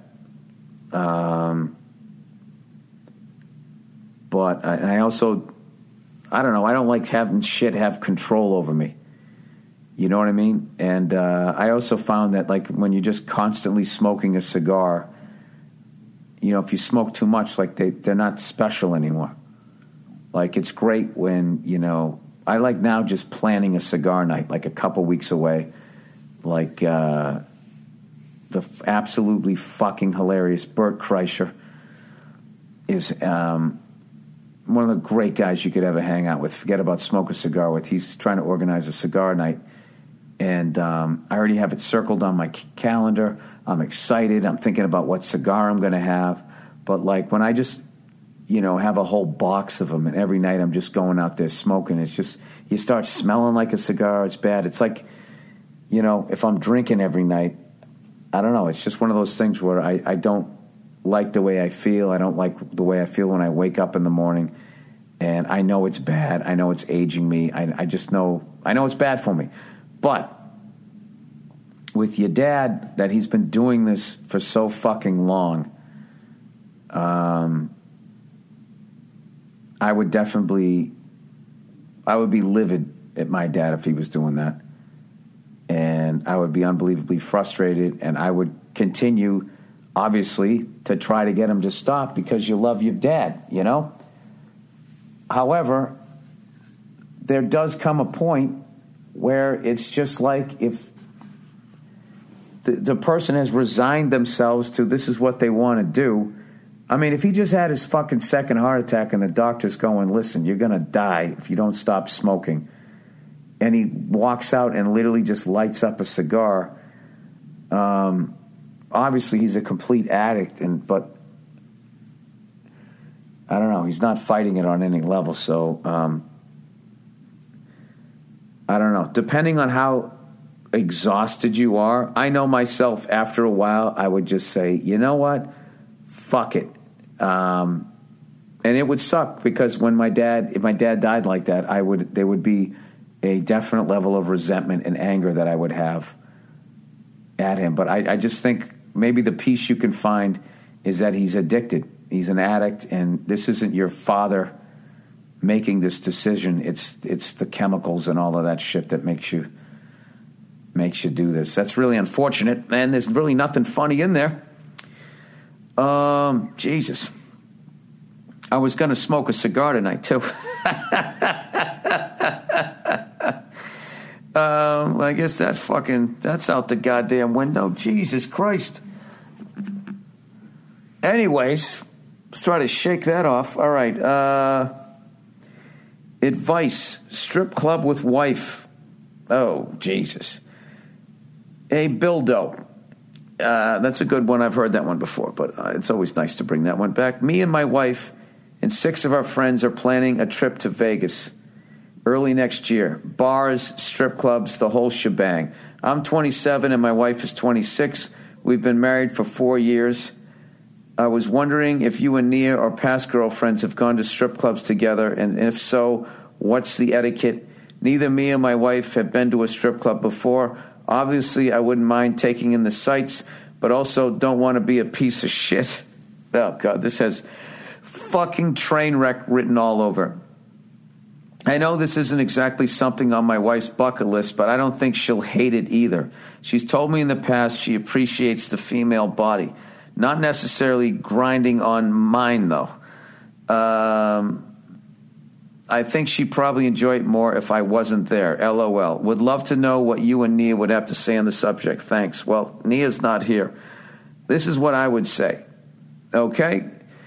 But I also, I don't know, I don't like having shit have control over me. You know what I mean? And I also found that, like, when you're just constantly smoking a cigar, you know, if you smoke too much, like, they're not special anymore. Like, it's great when, you know, I like now just planning a cigar night, like a couple weeks away. Like, the absolutely fucking hilarious Bert Kreischer is one of the great guys you could ever hang out with. Forget about smoke a cigar with. He's trying to organize a cigar night. And I already have it circled on my calendar. I'm excited. I'm thinking about what cigar I'm going to have. But, like, when I just, you know, have a whole box of them and every night I'm just going out there smoking, it's just, you start smelling like a cigar. It's bad. It's like, you know, if I'm drinking every night, I don't know. It's just one of those things where I don't like the way I feel. I don't like the way I feel when I wake up in the morning. And I know it's bad. I know it's aging me. I just know, I know it's bad for me. But with your dad, that he's been doing this for so fucking long, I would be livid at my dad if he was doing that. And I would be unbelievably frustrated, and I would continue, obviously, to try to get him to stop because you love your dad, you know? However, there does come a point where it's just like if the person has resigned themselves to this is what they want to do. I mean, if he just had his fucking second heart attack and the doctor's going, listen, you're going to die if you don't stop smoking, and he walks out and literally just lights up a cigar, obviously he's a complete addict, but I don't know, he's not fighting it on any level, so I don't know. Depending on how exhausted you are, I know myself, after a while, I would just say, you know what? Fuck it. And it would suck because if my dad died like that, there would be a definite level of resentment and anger that I would have at him. But I just think maybe the peace you can find is that he's addicted. He's an addict, and this isn't your father making this decision. It's the chemicals and all of that shit that makes you do this. That's really unfortunate, and there's really nothing funny in there. Jesus. I was going to smoke a cigar tonight, too. I guess that's out the goddamn window. Jesus Christ. Anyways, let's try to shake that off. All right. Advice. Strip club with wife. Oh, Jesus. Hey, Bildo. That's a good one. I've heard that one before, but it's always nice to bring that one back. Me and my wife and 6 of our friends are planning a trip to Vegas early next year. Bars, strip clubs, the whole shebang. I'm 27 and my wife is 26. We've been married for 4 years. I was wondering if you and Nia or past girlfriends have gone to strip clubs together, and if so, what's the etiquette? Neither me or my wife have been to a strip club before. Obviously, I wouldn't mind taking in the sights, but also don't want to be a piece of shit. Oh, God, this has fucking train wreck written all over. I know this isn't exactly something on my wife's bucket list, but I don't think she'll hate it either. She's told me in the past she appreciates the female body. Not necessarily grinding on mine, though. I think she'd probably enjoy it more if I wasn't there. LOL. Would love to know what you and Nia would have to say on the subject. Thanks. Well, Nia's not here. This is what I would say. Okay?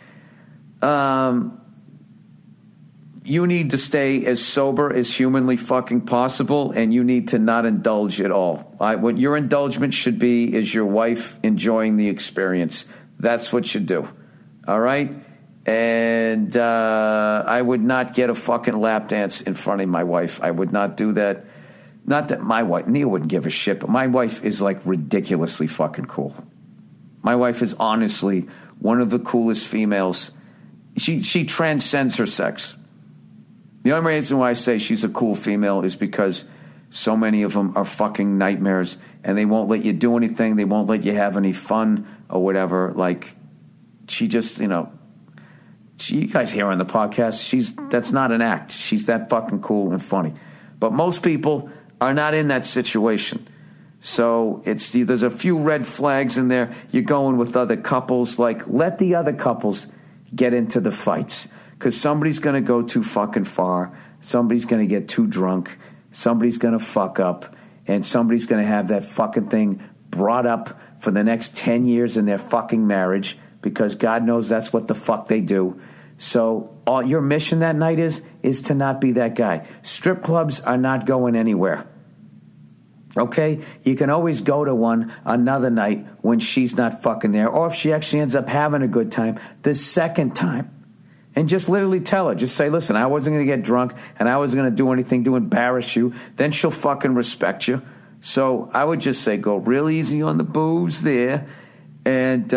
You need to stay as sober as humanly fucking possible, and you need to not indulge at all. What your indulgence should be is your wife enjoying the experience. That's what you do. All right? And I would not get a fucking lap dance in front of my wife. I would not do that. Not that my wife, Nia wouldn't give a shit, but my wife is like ridiculously fucking cool. My wife is honestly one of the coolest females. She transcends her sex. The only reason why I say she's a cool female is because so many of them are fucking nightmares, and they won't let you do anything. They won't let you have any fun or whatever. Like, she just, you guys hear on the podcast, that's not an act. She's that fucking cool and funny. But most people are not in that situation. So there's a few red flags in there. You're going with other couples. Like, let the other couples get into the fights. Because somebody's going to go too fucking far. Somebody's going to get too drunk. Somebody's going to fuck up. And somebody's going to have that fucking thing brought up for the next 10 years in their fucking marriage. Because God knows that's what the fuck they do. So all your mission that night is to not be that guy. Strip clubs are not going anywhere. Okay? You can always go to one another night when she's not fucking there. Or if she actually ends up having a good time, the second time. And just literally tell her. Just say, listen, I wasn't going to get drunk and I wasn't going to do anything to embarrass you. Then she'll fucking respect you. So I would just say go real easy on the booze there. And,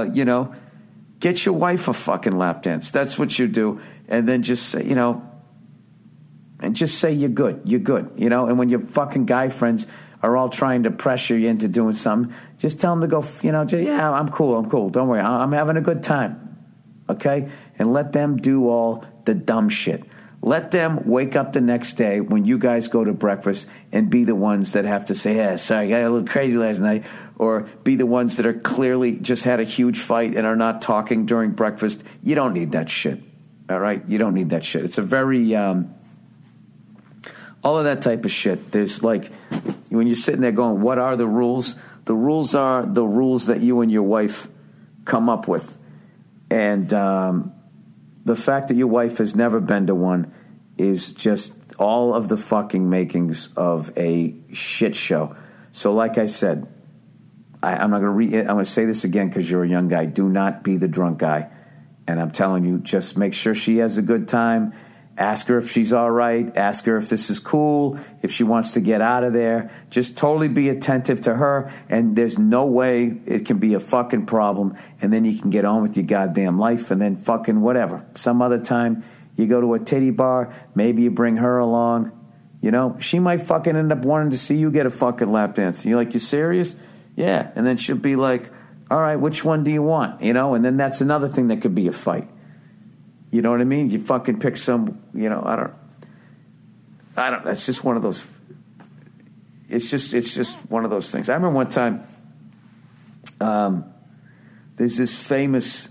get your wife a fucking lap dance. That's what you do. And then just say, and just say you're good. You're good. And when your fucking guy friends are all trying to pressure you into doing something, just tell them to go, I'm cool. Don't worry. I'm having a good time. Okay? And let them do all the dumb shit. Let them wake up the next day when you guys go to breakfast and be the ones that have to say, yeah, sorry, I got a little crazy last night. Or be the ones that are clearly just had a huge fight and are not talking during breakfast. You don't need that shit. All right? You don't need that shit. It's a very, all of that type of shit. There's like, when you're sitting there going, what are the rules? The rules are the rules that you and your wife come up with. And the fact that your wife has never been to one is just all of the fucking makings of a shit show. So like I said, I'm not going to I'm going to say this again because you're a young guy. Do not be the drunk guy. And I'm telling you, just make sure she has a good time. Ask her if she's all right. Ask her if this is cool, if she wants to get out of there. Just totally be attentive to her, and there's no way it can be a fucking problem, and then you can get on with your goddamn life, and then fucking whatever. Some other time, you go to a titty bar, maybe you bring her along. You know, she might fucking end up wanting to see you get a fucking lap dance. And you're like, you serious? Yeah. And then she'll be like, all right, which one do you want? You know, and then that's another thing that could be a fight. You know what I mean? You fucking pick some, you know, I don't, that's just one of those, it's just one of those things. I remember one time, there's this famous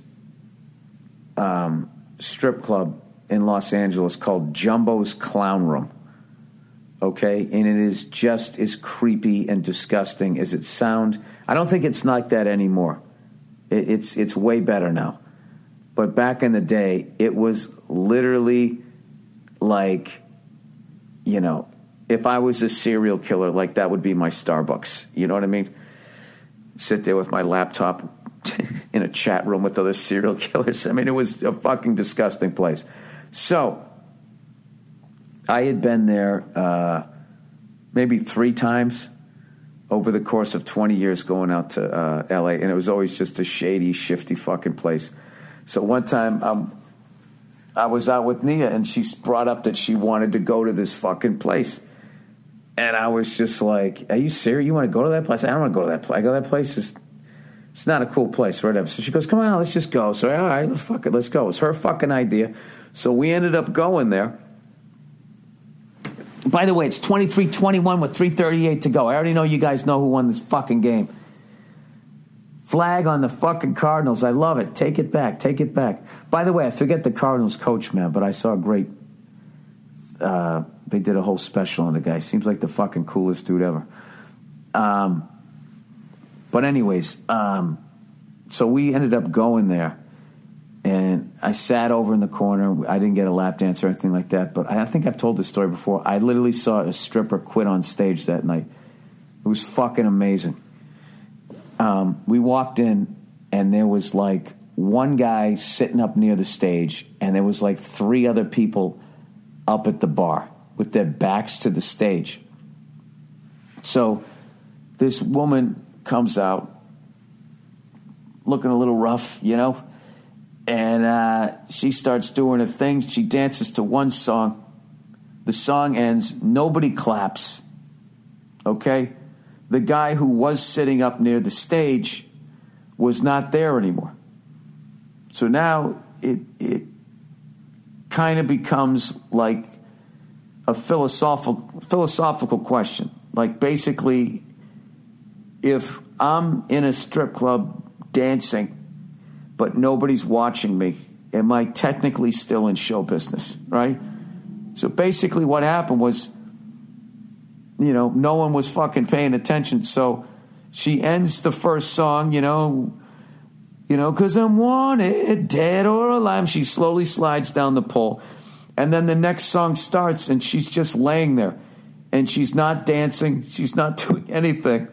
strip club in Los Angeles called Jumbo's Clown Room. Okay? And it is just as creepy and disgusting as it sounds. I don't think it's like that anymore. It's way better now. But back in the day, it was literally like, you know, if I was a serial killer, like that would be my Starbucks. You know what I mean? Sit there with my laptop in a chat room with other serial killers. I mean, it was a fucking disgusting place. So I had been there maybe 3 times over the course of 20 years going out to L.A., and it was always just a shady, shifty fucking place. So one time I was out with Nia, and she brought up that she wanted to go to this fucking place. And I was just like, are you serious? You want to go to that place? I don't want to go to that place. I go to that place. It's not a cool place or whatever. So she goes, come on, let's just go. So, all right, fuck it, let's go. It's her fucking idea. So we ended up going there. By the way, it's 23-21 with 3:38 to go. I already know you guys know who won this fucking game. Flag on the fucking Cardinals. I love it. Take it back. Take it back. By the way, I forget the Cardinals coach, man, but I saw a great... they did a whole special on the guy. Seems like the fucking coolest dude ever. But anyways, so we ended up going there. And I sat over in the corner. I didn't get a lap dance or anything like that. But I think I've told this story before. I literally saw a stripper quit on stage that night. It was fucking amazing. We walked in, and there was like one guy sitting up near the stage, and there was like 3 other people up at the bar with their backs to the stage. So this woman comes out looking a little rough, you know, and she starts doing a thing. She dances to one song. The song ends. Nobody claps. Okay? The guy who was sitting up near the stage was not there anymore. So now it kind of becomes like a philosophical question. Like basically, if I'm in a strip club dancing, but nobody's watching me, am I technically still in show business, right? So basically what happened was, you know, no one was fucking paying attention. So she ends the first song, you know, 'cause I'm wanted, dead or alive. She slowly slides down the pole. And then the next song starts, and she's just laying there. And she's not dancing. She's not doing anything.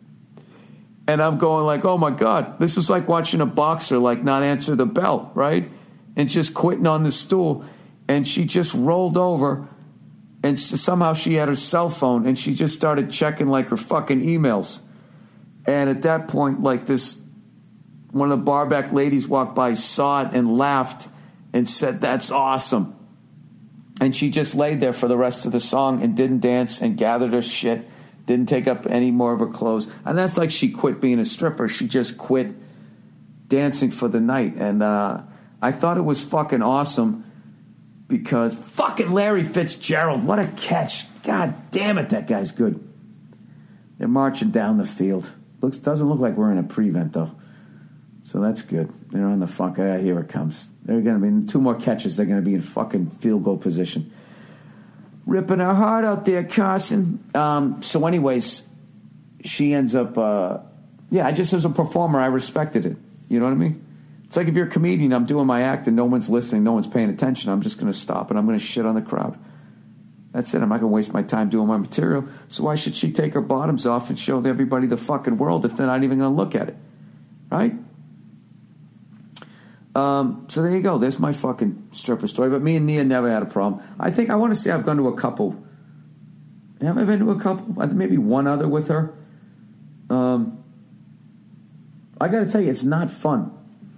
And I'm going like, oh, my God. This was like watching a boxer, like, not answer the bell, right? And just quitting on the stool. And she just rolled over. And somehow she had her cell phone. And she just started checking, like, her fucking emails. And at that point, like, one of the barback ladies walked by, saw it, and laughed and said, that's awesome. And she just laid there for the rest of the song and didn't dance and gathered her shit, didn't take up any more of her clothes. And that's like she quit being a stripper. She just quit dancing for the night. And I thought it was fucking awesome because fucking Larry Fitzgerald, what a catch. God damn it, that guy's good. They're marching down the field. Doesn't look like we're in a prevent, though. So that's good. They're on the fuck. Here it comes. They're going to be 2 more catches. They're going to be in fucking field goal position. Ripping her heart out there, Carson. So anyways, she ends up, just as a performer, I respected it. You know what I mean? It's like if you're a comedian, I'm doing my act and no one's listening, no one's paying attention. I'm just going to stop and I'm going to shit on the crowd. That's it. I'm not going to waste my time doing my material. So why should she take her bottoms off and show everybody the fucking world if they're not even going to look at it? Right? So there you go. There's my fucking stripper story. But me and Nia never had a problem. I want to say I've gone to a couple. Have I been to a couple? Maybe one other with her. I got to tell you, it's not fun.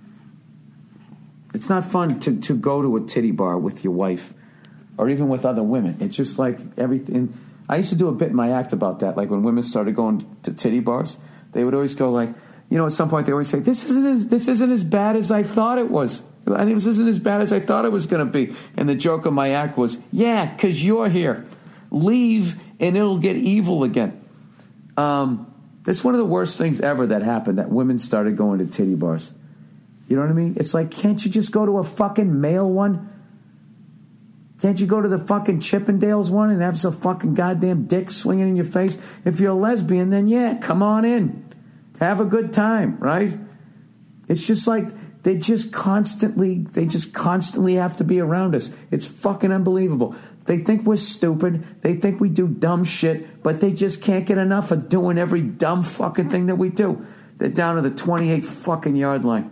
It's not fun to go to a titty bar with your wife or even with other women. It's just like everything. I used to do a bit in my act about that. Like when women started going to titty bars, they would always go like, at some point they always say, this isn't as bad as I thought it was. This isn't as bad as I thought it was going to be. And the joke of my act was, yeah, because you're here. Leave and it'll get evil again. That's one of the worst things ever that happened, that women started going to titty bars. You know what I mean? It's like, can't you just go to a fucking male one? Can't you go to the fucking Chippendales one and have some fucking goddamn dick swinging in your face? If you're a lesbian, then yeah, come on in. Have a good time, right? It's just like they just constantly have to be around us. It's fucking unbelievable. They think we're stupid. They think we do dumb shit, but they just can't get enough of doing every dumb fucking thing that we do. They're down to the 28 fucking yard line.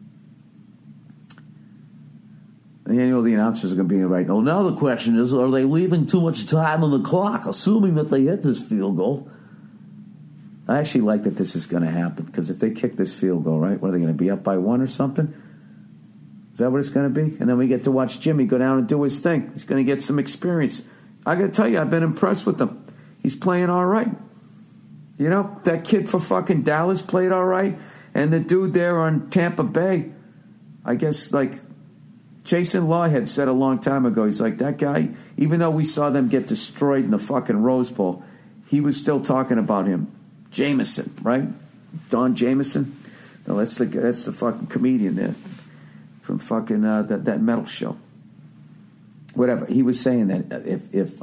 The announcers are going to be right. Well, now the question is, are they leaving too much time on the clock, assuming that they hit this field goal? I actually like that this is going to happen, because if they kick this field goal, right, what are they going to be up by 1 or something? Is that what it's going to be? And then we get to watch Jimmy go down and do his thing. He's going to get some experience. I got to tell you, I've been impressed with him. He's playing all right. You know, that kid for fucking Dallas played all right. And the dude there on Tampa Bay, I guess, like, Jason Law had said a long time ago, he's like, that guy, even though we saw them get destroyed in the fucking Rose Bowl, he was still talking about him. Jameson, right? Don Jameson? No, that's the fucking comedian there from fucking that metal show. Whatever. He was saying that if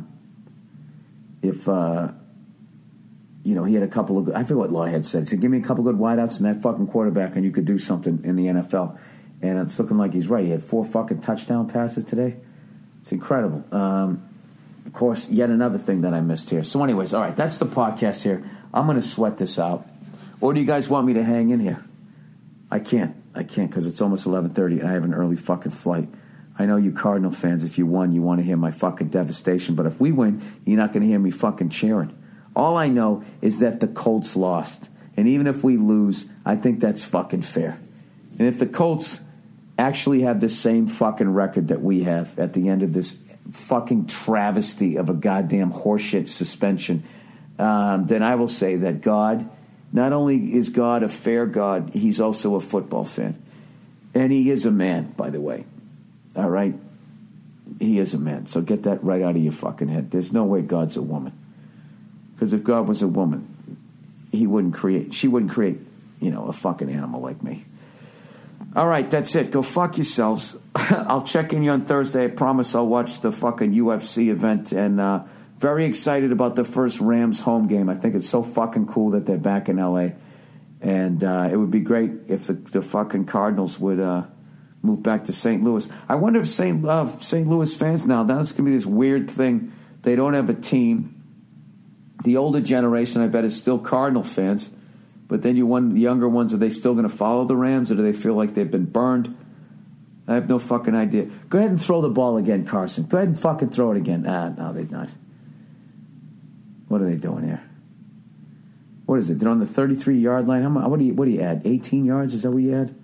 he had a couple of, I forget what Law had said. He said, give me a couple good wideouts and that fucking quarterback and you could do something in the NFL. And it's looking like he's right. He had 4 fucking touchdown passes today. It's incredible. Of course, yet another thing that I missed here. So anyways, all right, that's the podcast here. I'm going to sweat this out. Or do you guys want me to hang in here? I can't because it's almost 11:30 and I have an early fucking flight. I know you Cardinal fans, if you won, you want to hear my fucking devastation. But if we win, you're not going to hear me fucking cheering. All I know is that the Colts lost. And even if we lose, I think that's fucking fair. And if the Colts actually have the same fucking record that we have at the end of this fucking travesty of a goddamn horseshit suspension, then I will say that God, not only is God a fair God, he's also a football fan. And he is a man, by the way. All right? He is a man. So get that right out of your fucking head. There's no way God's a woman. Because if God was a woman, she wouldn't create, a fucking animal like me. All right, that's it. Go fuck yourselves. I'll check in you on Thursday. I promise I'll watch the fucking UFC event. And very excited about the first Rams home game. I think it's so fucking cool that they're back in L.A. And it would be great if the fucking Cardinals would move back to St. Louis. I wonder if St. Louis fans now it's going to be this weird thing. They don't have a team. The older generation, I bet, is still Cardinal fans. But then the younger ones, are they still going to follow the Rams, or do they feel like they've been burned? I have no fucking idea. Go ahead and throw the ball again, Carson. Go ahead and fucking throw it again. No, they're not. What are they doing here? What is it? They're on the 33-yard line. What do you add? 18 yards? Is that what you add?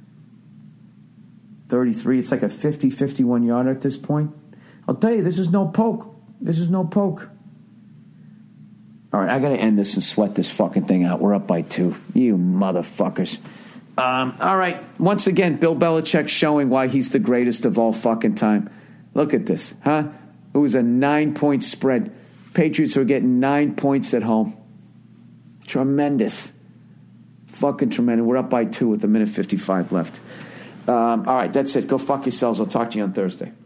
33. It's like a 50, 51-yarder at this point. I'll tell you, this is no poke. All right, I got to end this and sweat this fucking thing out. We're up by 2. You motherfuckers. All right, once again, Bill Belichick showing why he's the greatest of all fucking time. Look at this, huh? It was a 9-point spread. Patriots are getting 9 points at home. Tremendous. Fucking tremendous. We're up by 2 with 1:55 left. All right, that's it. Go fuck yourselves. I'll talk to you on Thursday.